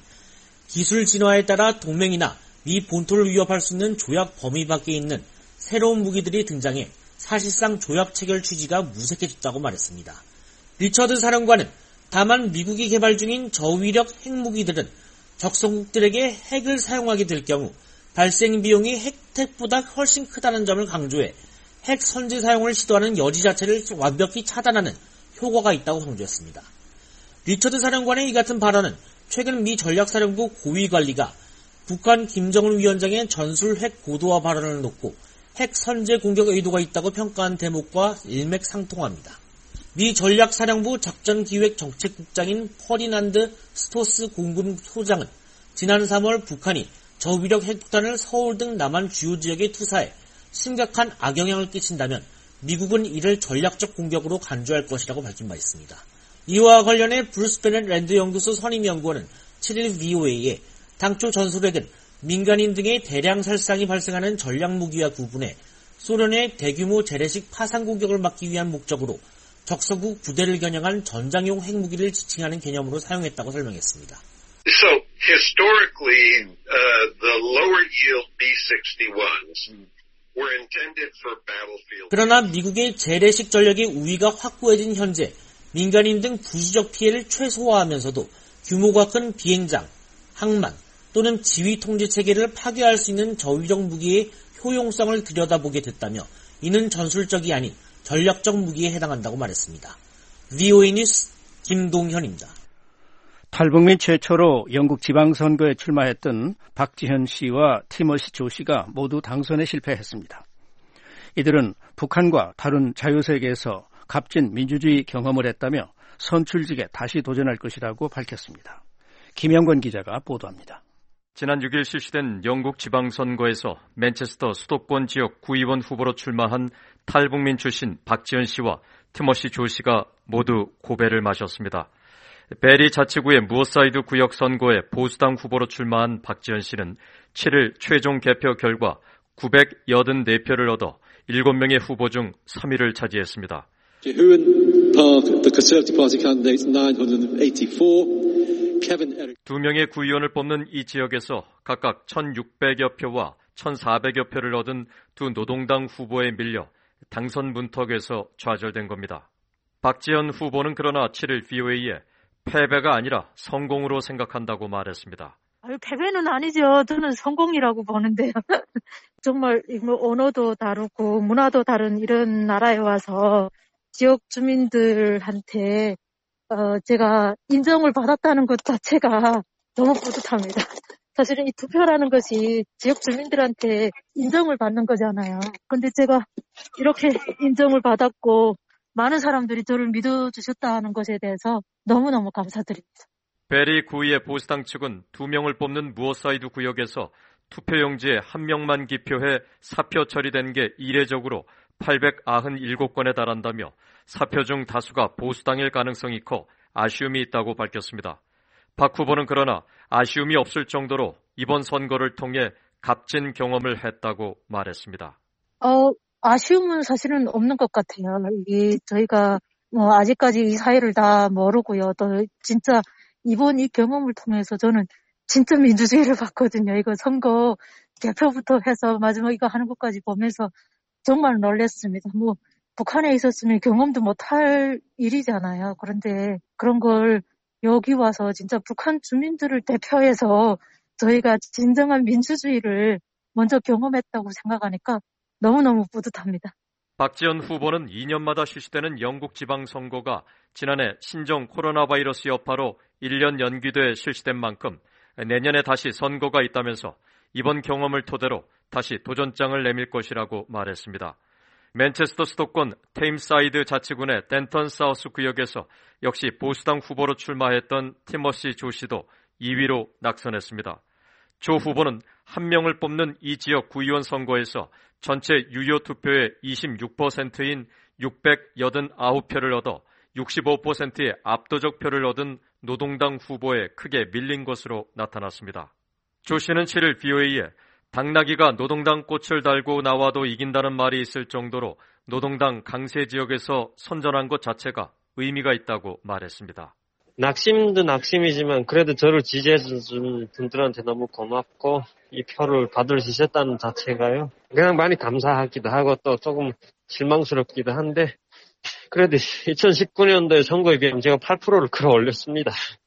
기술 진화에 따라 동맹이나 미 본토를 위협할 수 있는 조약 범위 밖에 있는 새로운 무기들이 등장해 사실상 조약 체결 취지가 무색해졌다고 말했습니다. 리처드 사령관은 다만 미국이 개발 중인 저위력 핵무기들은 적성국들에게 핵을 사용하게 될 경우 발생 비용이 핵택보다 훨씬 크다는 점을 강조해 핵 선제 사용을 시도하는 여지 자체를 완벽히 차단하는 효과가 있다고 강조했습니다. 리처드 사령관의 이 같은 발언은 최근 미 전략사령부 고위관리가 북한 김정은 위원장의 전술 핵 고도화 발언을 놓고 핵 선제 공격 의도가 있다고 평가한 대목과 일맥상통합니다. 미 전략사령부 작전기획정책국장인 퍼디난드 스토스 공군 소장은 지난 삼월 북한이 저위력 핵폭탄을 서울 등 남한 주요 지역에 투사해 심각한 악영향을 끼친다면 미국은 이를 전략적 공격으로 간주할 것이라고 밝힌 바 있습니다. 이와 관련해 브루스 베넷 랜드 연구소 선임연구원은 칠 일 브이오에이에 당초 전술핵은 민간인 등의 대량 살상이 발생하는 전략무기와 구분해 소련의 대규모 재래식 파상 공격을 막기 위한 목적으로 적성국 부대를 겨냥한 전장용 핵무기를 지칭하는 개념으로 사용했다고 설명했습니다. So historically, uh, the lower yield 비 식스티원s were intended for battlefield. 그러나 미국의 재래식 전력의 우위가 확고해진 현재 민간인 등 부수적 피해를 최소화하면서도 규모가 큰 비행장, 항만 또는 지휘 통제 체계를 파괴할 수 있는 저위력 무기의 효용성을 들여다보게 됐다며 이는 전술적이 아닌 전략적 무기에 해당한다고 말했습니다. 브이오에이 뉴스 김동현입니다. 탈북민 최초로 영국 지방선거에 출마했던 박지현 씨와 티머시 조 씨가 모두 당선에 실패했습니다. 이들은 북한과 다른 자유세계에서 값진 민주주의 경험을 했다며 선출직에 다시 도전할 것이라고 밝혔습니다. 김영건 기자가 보도합니다. 지난 육 일 실시된 영국 지방선거에서 맨체스터 수도권 지역 구의원 후보로 출마한 탈북민 출신 박지현 씨와 티머시 조 씨가 모두 고배를 마셨습니다. 베리 자치구의 무어사이드 구역 선거에 보수당 후보로 출마한 박지현 씨는 칠 일 최종 개표 결과 구백팔십사 표를 얻어 일곱 명의 후보 중 삼 위를 차지했습니다. 두 명의 구의원을 뽑는 이 지역에서 각각 천육백여 표와 천사백여 표를 얻은 두 노동당 후보에 밀려 당선 문턱에서 좌절된 겁니다. 박지현 후보는 그러나 칠 일 브이오에이에 패배가 아니라 성공으로 생각한다고 말했습니다. 아유, 패배는 아니죠. 저는 성공이라고 보는데요. 정말 언어도 다르고 문화도 다른 이런 나라에 와서 지역 주민들한테 어, 제가 인정을 받았다는 것 자체가 너무 뿌듯합니다. 사실은 이 투표라는 것이 지역 주민들한테 인정을 받는 거잖아요. 근데 제가 이렇게 인정을 받았고 많은 사람들이 저를 믿어주셨다는 것에 대해서 너무너무 감사드립니다. 베리 구의의 보수당 측은 두 명을 뽑는 무어사이드 구역에서 투표용지에 한 명만 기표해 사표 처리된 게 이례적으로 팔백구십칠 건에 달한다며 사표 중 다수가 보수당일 가능성이 커 아쉬움이 있다고 밝혔습니다. 박 후보는 그러나 아쉬움이 없을 정도로 이번 선거를 통해 값진 경험을 했다고 말했습니다. 어, 아쉬움은 사실은 없는 것 같아요. 이게 저희가 뭐 아직까지 이 사회를 다 모르고요. 또 진짜 이번 이 경험을 통해서 저는 진짜 민주주의를 봤거든요. 이거 선거 개표부터 해서 마지막 이거 하는 것까지 보면서 정말 놀랐습니다. 뭐 북한에 있었으면 경험도 못할 일이잖아요. 그런데 그런 걸 여기 와서 진짜 북한 주민들을 대표해서 저희가 진정한 민주주의를 먼저 경험했다고 생각하니까 너무너무 뿌듯합니다. 박지현 후보는 이 년마다 실시되는 영국 지방선거가 지난해 신종 코로나 바이러스 여파로 일 년 연기돼 실시된 만큼 내년에 다시 선거가 있다면서 이번 경험을 토대로 다시 도전장을 내밀 것이라고 말했습니다. 맨체스터 수도권 테임사이드 자치군의 덴턴 사우스 구역에서 역시 보수당 후보로 출마했던 티머시 조 씨도 이 위로 낙선했습니다. 조 후보는 한 명을 뽑는 이 지역 구의원 선거에서 전체 유효 투표의 이십육 퍼센트인 육백팔십구 표를 얻어 육십오 퍼센트의 압도적 표를 얻은 노동당 후보에 크게 밀린 것으로 나타났습니다. 조 씨는 칠 일 브이오에이에 당나귀가 노동당 꽃을 달고 나와도 이긴다는 말이 있을 정도로 노동당 강세 지역에서 선전한 것 자체가 의미가 있다고 말했습니다. 낙심도 낙심이지만 그래도 저를 지지해준 분들한테 너무 고맙고 이 표를 받을 수 있었다는 자체가요. 그냥 많이 감사하기도 하고 또 조금 실망스럽기도 한데 그래도 이천십구 년도에 선거에 비하면 제가 팔 퍼센트를 끌어올렸습니다.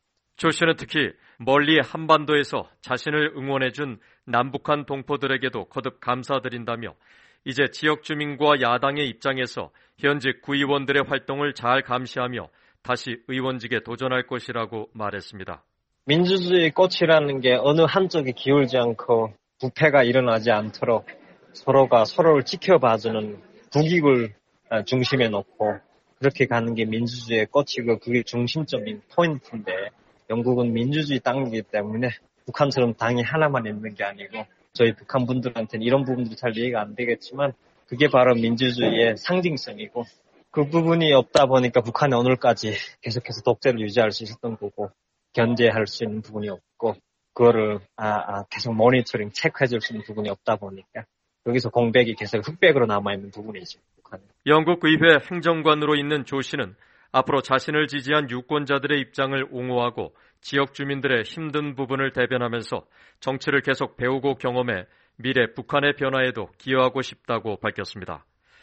조 씨는 특히 멀리 한반도에서 자신을 응원해준 남북한 동포들에게도 거듭 감사드린다며 이제 지역 주민과 야당의 입장에서 현직 구의원들의 활동을 잘 감시하며 다시 의원직에 도전할 것이라고 말했습니다. 민주주의 꽃이라는 게 어느 한쪽에 기울지 않고 부패가 일어나지 않도록 서로가 서로를 지켜봐주는 국익을 중심에 놓고 그렇게 가는 게 민주주의의 꽃이고 그게 중심적인 포인트인데 영국은 민주주의 땅이기 때문에 북한처럼 당이 하나만 있는 게 아니고 저희 북한 분들한테는 이런 부분들이 잘 이해가 안 되겠지만 그게 바로 민주주의의 상징성이고 그 부분이 없다 보니까 북한이 오늘까지 계속해서 독재를 유지할 수 있었던 거고 견제할 수 있는 부분이 없고 그거를 아, 아, 계속 모니터링 체크해 줄 수 있는 부분이 없다 보니까 여기서 공백이 계속 흑백으로 남아있는 부분이죠. 북한은. 영국 의회 행정관으로 있는 조 씨는 앞으로 자신을 지지한 유권자들의 입장을 옹호하고 지역 주민들의 힘든 부분을 대변하면서 정치를 계속 배우고 경험해 미래 북한의 변화에도 기여하고 싶다고 밝혔습니다.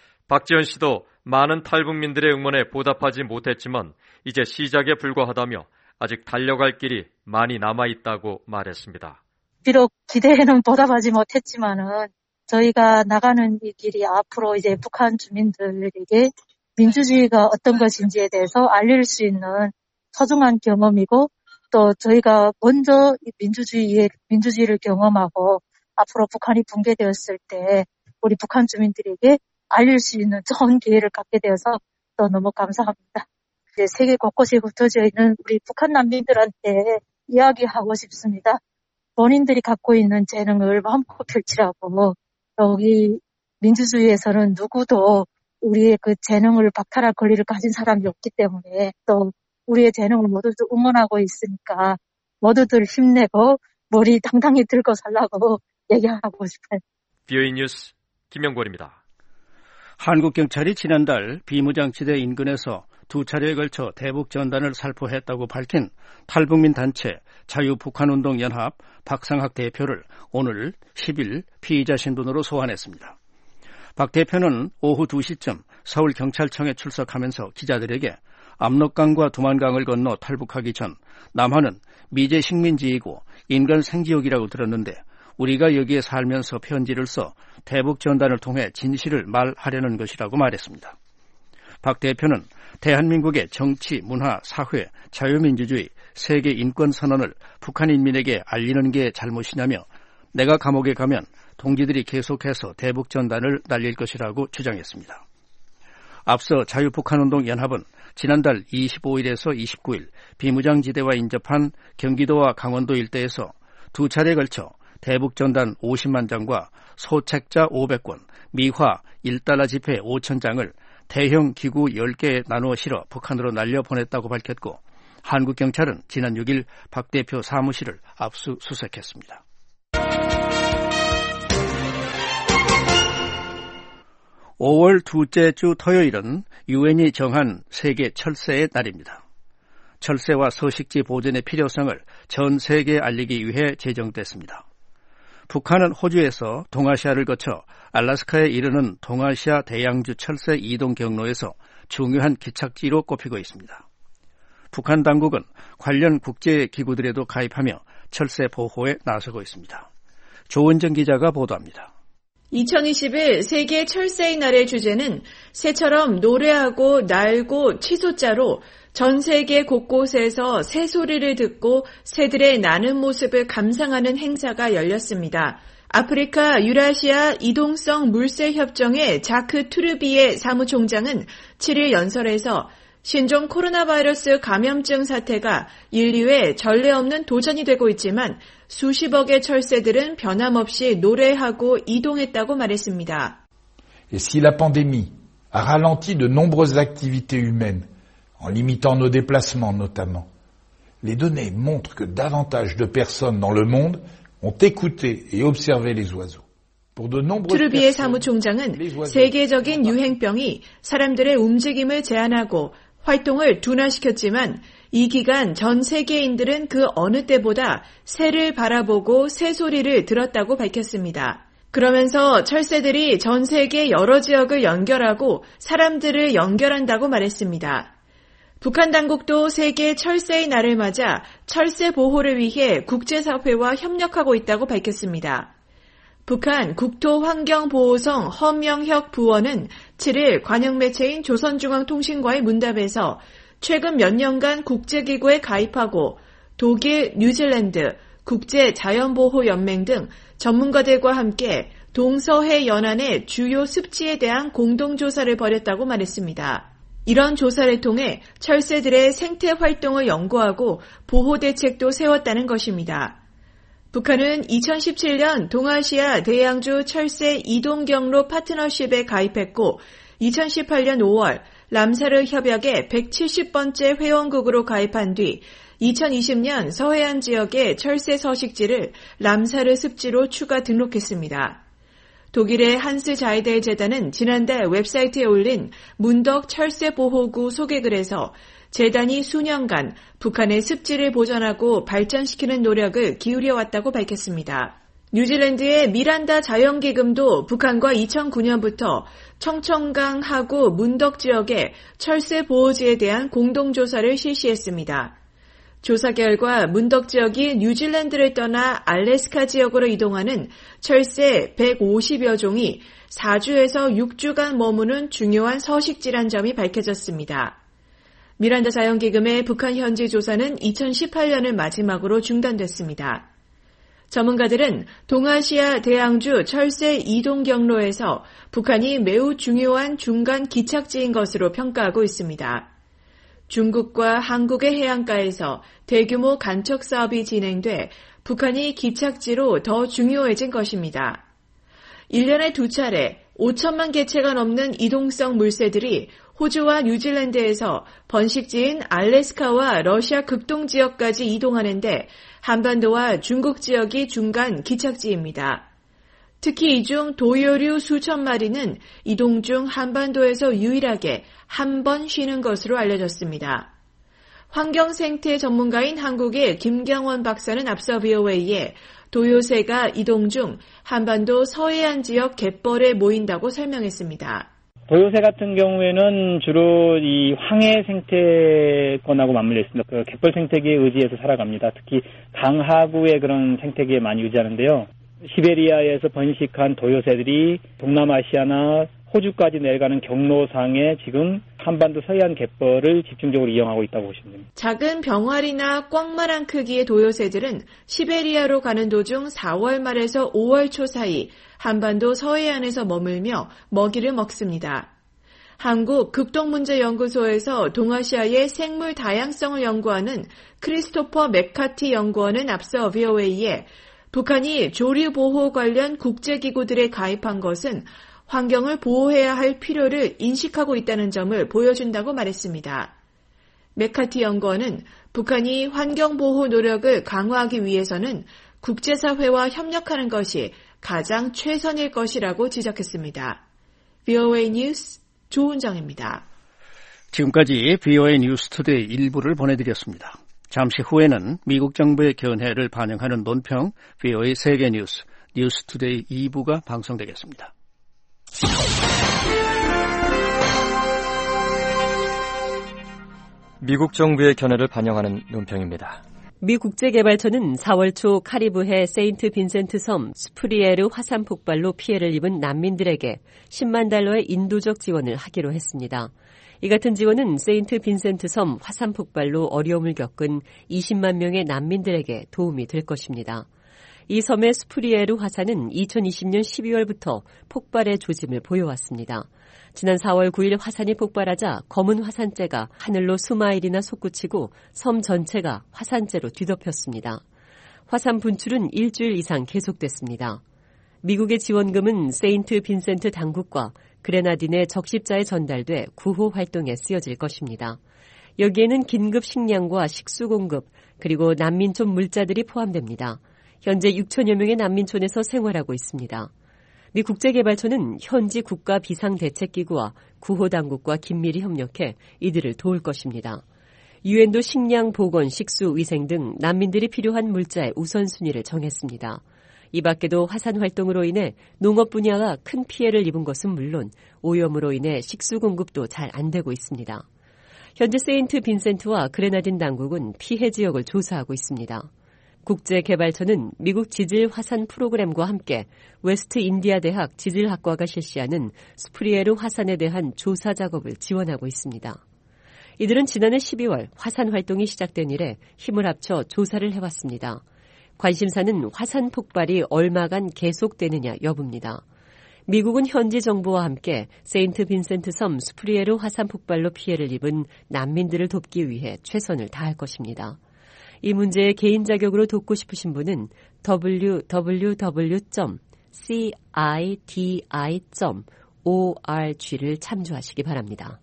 박지현 씨도 많은 탈북민들의 응원에 보답하지 못했지만 이제 시작에 불과하다며 아직 달려갈 길이 많이 남아있다고 말했습니다. 비록 기대에는 보답하지 못했지만은 저희가 나가는 이 길이 앞으로 이제 북한 주민들에게 민주주의가 어떤 것인지에 대해서 알릴 수 있는 소중한 경험이고 또 저희가 먼저 민주주의의, 민주주의를 경험하고 앞으로 북한이 붕괴되었을 때 우리 북한 주민들에게 알릴 수 있는 좋은 기회를 갖게 되어서 또 너무 감사합니다. 이제 세계 곳곳에 흩어져 있는 우리 북한 난민들한테 이야기하고 싶습니다. 본인들이 갖고 있는 재능을 마음껏 펼치라고. 여기 민주주의에서는 누구도 우리의 그 재능을 박탈할 권리를 가진 사람이 없기 때문에 또 우리의 재능을 모두들 응원하고 있으니까 모두들 힘내고 머리 당당히 들고 살라고 얘기하고 싶어요. 비오이 뉴스 김영권입니다. 한국 경찰이 지난달 비무장지대 인근에서 두 차례에 걸쳐 대북 전단을 살포했다고 밝힌 탈북민 단체 자유북한운동연합 박상학 대표를 오늘 십 일 피의자 신분으로 소환했습니다. 박 대표는 오후 두 시쯤 서울경찰청에 출석하면서 기자들에게 압록강과 두만강을 건너 탈북하기 전 남한은 미제 식민지이고 인간 생지역이라고 들었는데 우리가 여기에 살면서 편지를 써 대북 전단을 통해 진실을 말하려는 것이라고 말했습니다. 박 대표는 대한민국의 정치, 문화, 사회, 자유민주주의, 세계 인권 선언을 북한 인민에게 알리는 게 잘못이냐며 내가 감옥에 가면 동지들이 계속해서 대북 전단을 날릴 것이라고 주장했습니다. 앞서 자유북한운동연합은 지난달 이십오 일에서 이십구 일 비무장지대와 인접한 경기도와 강원도 일대에서 두 차례에 걸쳐 대북 전단 오십만 장과 소책자 오백 권, 미화 일 달러 지폐 오천 장을 대형 기구 열 개에 나누어 실어 북한으로 날려보냈다고 밝혔고 한국경찰은 지난 육 일 박 대표 사무실을 압수수색했습니다. 오월 둘째 주 토요일은 유엔이 정한 세계 철새의 날입니다. 철새와 서식지 보존의 필요성을 전 세계에 알리기 위해 제정됐습니다. 북한은 호주에서 동아시아를 거쳐 알래스카에 이르는 동아시아 대양주 철새 이동 경로에서 중요한 기착지로 꼽히고 있습니다. 북한 당국은 관련 국제기구들에도 가입하며 철새 보호에 나서고 있습니다. 조은정 기자가 보도합니다. 이천이십일 세계 철새의 날의 주제는 새처럼 노래하고 날고 치솟자로 전 세계 곳곳에서 새소리를 듣고 새들의 나는 모습을 감상하는 행사가 열렸습니다. 아프리카 유라시아 이동성 물새협정의 자크 투르비에 사무총장은 칠 일 연설에서 신종 코로나 바이러스 감염증 사태가 인류의 전례 없는 도전이 되고 있지만 수십억의 철새들은 변함없이 노래하고 이동했다고 말했습니다. Et si la pandémie a ralenti de nombreuses activités humaines en limitant nos déplacements notamment, les données montrent que davantage de personnes dans le monde ont écouté et observé les oiseaux. 투르비에 사무총장은 세계적인 유행병이 사람들의 움직임을 제한하고 활동을 둔화시켰지만 이 기간 전 세계인들은 그 어느 때보다 새를 바라보고 새소리를 들었다고 밝혔습니다. 그러면서 철새들이 전 세계 여러 지역을 연결하고 사람들을 연결한다고 말했습니다. 북한 당국도 세계 철새의 날을 맞아 철새 보호를 위해 국제사회와 협력하고 있다고 밝혔습니다. 북한 국토환경보호성 허명혁 부원은 칠 일 관영매체인 조선중앙통신과의 문답에서 최근 몇 년간 국제기구에 가입하고 독일, 뉴질랜드, 국제자연보호연맹 등 전문가들과 함께 동서해 연안의 주요 습지에 대한 공동조사를 벌였다고 말했습니다. 이런 조사를 통해 철새들의 생태 활동을 연구하고 보호 대책도 세웠다는 것입니다. 북한은 이천십칠 년 동아시아 대양주 철새 이동경로 파트너십에 가입했고 이천십팔 년 오월 람사르 협약의 백칠십 번째 회원국으로 가입한 뒤 이천이십 년 서해안 지역의 철새 서식지를 람사르 습지로 추가 등록했습니다. 독일의 한스 자이델 재단은 지난달 웹사이트에 올린 문덕 철새 보호구 소개글에서 재단이 수년간 북한의 습지를 보존하고 발전시키는 노력을 기울여왔다고 밝혔습니다. 뉴질랜드의 미란다 자연기금도 북한과 이천구 년부터 청천강 하구 문덕 지역의 철새 보호지에 대한 공동조사를 실시했습니다. 조사 결과 문덕 지역이 뉴질랜드를 떠나 알래스카 지역으로 이동하는 철새 백오십여 종이 사 주에서 육 주간 머무는 중요한 서식지란 점이 밝혀졌습니다. 미란다 자연기금의 북한 현지 조사는 이천십팔 년을 마지막으로 중단됐습니다. 전문가들은 동아시아 대양주 철새 이동 경로에서 북한이 매우 중요한 중간 기착지인 것으로 평가하고 있습니다. 중국과 한국의 해안가에서 대규모 간척 사업이 진행돼 북한이 기착지로 더 중요해진 것입니다. 일 년에 두 차례 오천만 개체가 넘는 이동성 물새들이 호주와 뉴질랜드에서 번식지인 알래스카와 러시아 극동 지역까지 이동하는데 한반도와 중국 지역이 중간 기착지입니다. 특히 이 중 도요류 수천 마리는 이동 중 한반도에서 유일하게 한 번 쉬는 것으로 알려졌습니다. 환경생태 전문가인 한국의 김경원 박사는 앞서 브이오에이에 도요새가 이동 중 한반도 서해안 지역 갯벌에 모인다고 설명했습니다. 도요새 같은 경우에는 주로 이 황해 생태권하고 맞물려 있습니다. 그 갯벌 생태계에 의지해서 살아갑니다. 특히 강하구의 그런 생태계에 많이 의지하는데요. 시베리아에서 번식한 도요새들이 동남아시아나 호주까지 내려가는 경로상에 지금 한반도 서해안 갯벌을 집중적으로 이용하고 있다고 보시면 됩니다. 작은 병아리나 꽝만한 크기의 도요새들은 시베리아로 가는 도중 사월 말에서 오월 초 사이 한반도 서해안에서 머물며 먹이를 먹습니다. 한국 극동문제연구소에서 동아시아의 생물 다양성을 연구하는 크리스토퍼 맥카티 연구원은 앞서 브이오에이에 북한이 조류보호 관련 국제기구들에 가입한 것은 환경을 보호해야 할 필요를 인식하고 있다는 점을 보여준다고 말했습니다. 맥카티 연구원은 북한이 환경보호 노력을 강화하기 위해서는 국제사회와 협력하는 것이 가장 최선일 것이라고 지적했습니다. 브이오에이 뉴스 조은정입니다. 지금까지 브이오에이 뉴스 투데이 일부를 보내드렸습니다. 잠시 후에는 미국 정부의 견해를 반영하는 논평 브이오에이 세계뉴스 뉴스 투데이 이 부가 방송되겠습니다. 미국 정부의 견해를 반영하는 논평입니다. 미 국제개발처는 사월 초 카리브해 세인트 빈센트 섬 스프리에르 화산 폭발로 피해를 입은 난민들에게 십만 달러의 인도적 지원을 하기로 했습니다. 이 같은 지원은 세인트 빈센트 섬 화산 폭발로 어려움을 겪은 이십만 명의 난민들에게 도움이 될 것입니다. 이 섬의 스프리에르 화산은 이천이십 년 십이월부터 폭발의 조짐을 보여왔습니다. 지난 사월 구일 화산이 폭발하자 검은 화산재가 하늘로 수마일이나 솟구치고 섬 전체가 화산재로 뒤덮였습니다. 화산 분출은 일주일 이상 계속됐습니다. 미국의 지원금은 세인트 빈센트 당국과 그레나딘의 적십자에 전달돼 구호 활동에 쓰여질 것입니다. 여기에는 긴급 식량과 식수 공급, 그리고 난민촌 물자들이 포함됩니다. 현재 육천여 명의 난민촌에서 생활하고 있습니다. 미 국제개발처는 현지 국가 비상대책기구와 구호당국과 긴밀히 협력해 이들을 도울 것입니다. 유엔도 식량, 보건, 식수, 위생 등 난민들이 필요한 물자의 우선순위를 정했습니다. 이 밖에도 화산 활동으로 인해 농업 분야가 큰 피해를 입은 것은 물론 오염으로 인해 식수 공급도 잘 안 되고 있습니다. 현재 세인트 빈센트와 그레나딘 당국은 피해 지역을 조사하고 있습니다. 국제개발처는 미국 지질 화산 프로그램과 함께 웨스트 인디아 대학 지질학과가 실시하는 스프리에르 화산에 대한 조사 작업을 지원하고 있습니다. 이들은 지난해 십이월 화산 활동이 시작된 이래 힘을 합쳐 조사를 해왔습니다. 관심사는 화산 폭발이 얼마간 계속되느냐 여부입니다. 미국은 현지 정부와 함께 세인트 빈센트 섬 스프리에르 화산 폭발로 피해를 입은 난민들을 돕기 위해 최선을 다할 것입니다. 이 문제에 개인 자격으로 돕고 싶으신 분은 더블유 더블유 더블유 점 시아이디아이 점 오알지를 참조하시기 바랍니다.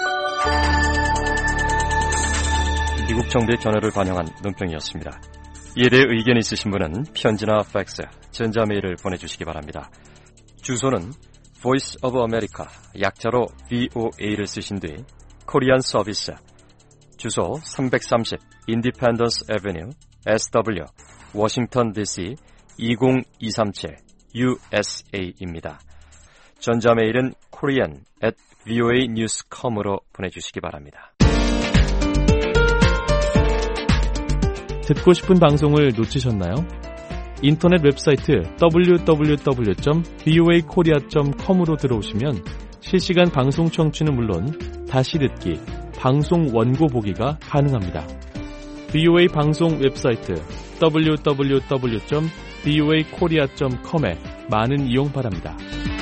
미국 정부의 견해를 반영한 논평이었습니다. 이에 대해 의견 있으신 분은 편지나 팩스, 전자메일을 보내주시기 바랍니다. 주소는 Voice of America, 약자로 브이오에이를 쓰신 뒤 코리안 서비스, 주소 삼백삼십 Independence Avenue, 에스더블유, 워싱턴 디씨 이공이삼칠 유에스에이입니다. 전자메일은 korean at 브이오에이 뉴스 닷 컴으로 보내주시기 바랍니다. 듣고 싶은 방송을 놓치셨나요? 인터넷 웹사이트 더블유 더블유 더블유 점 브이오에이 코리아 점 컴으로 들어오시면 실시간 방송 청취는 물론 다시 듣기, 방송 원고 보기가 가능합니다. 브이오에이 방송 웹사이트 더블유 더블유 더블유 점 브이오에이 코리아 점 컴에 많은 이용 바랍니다.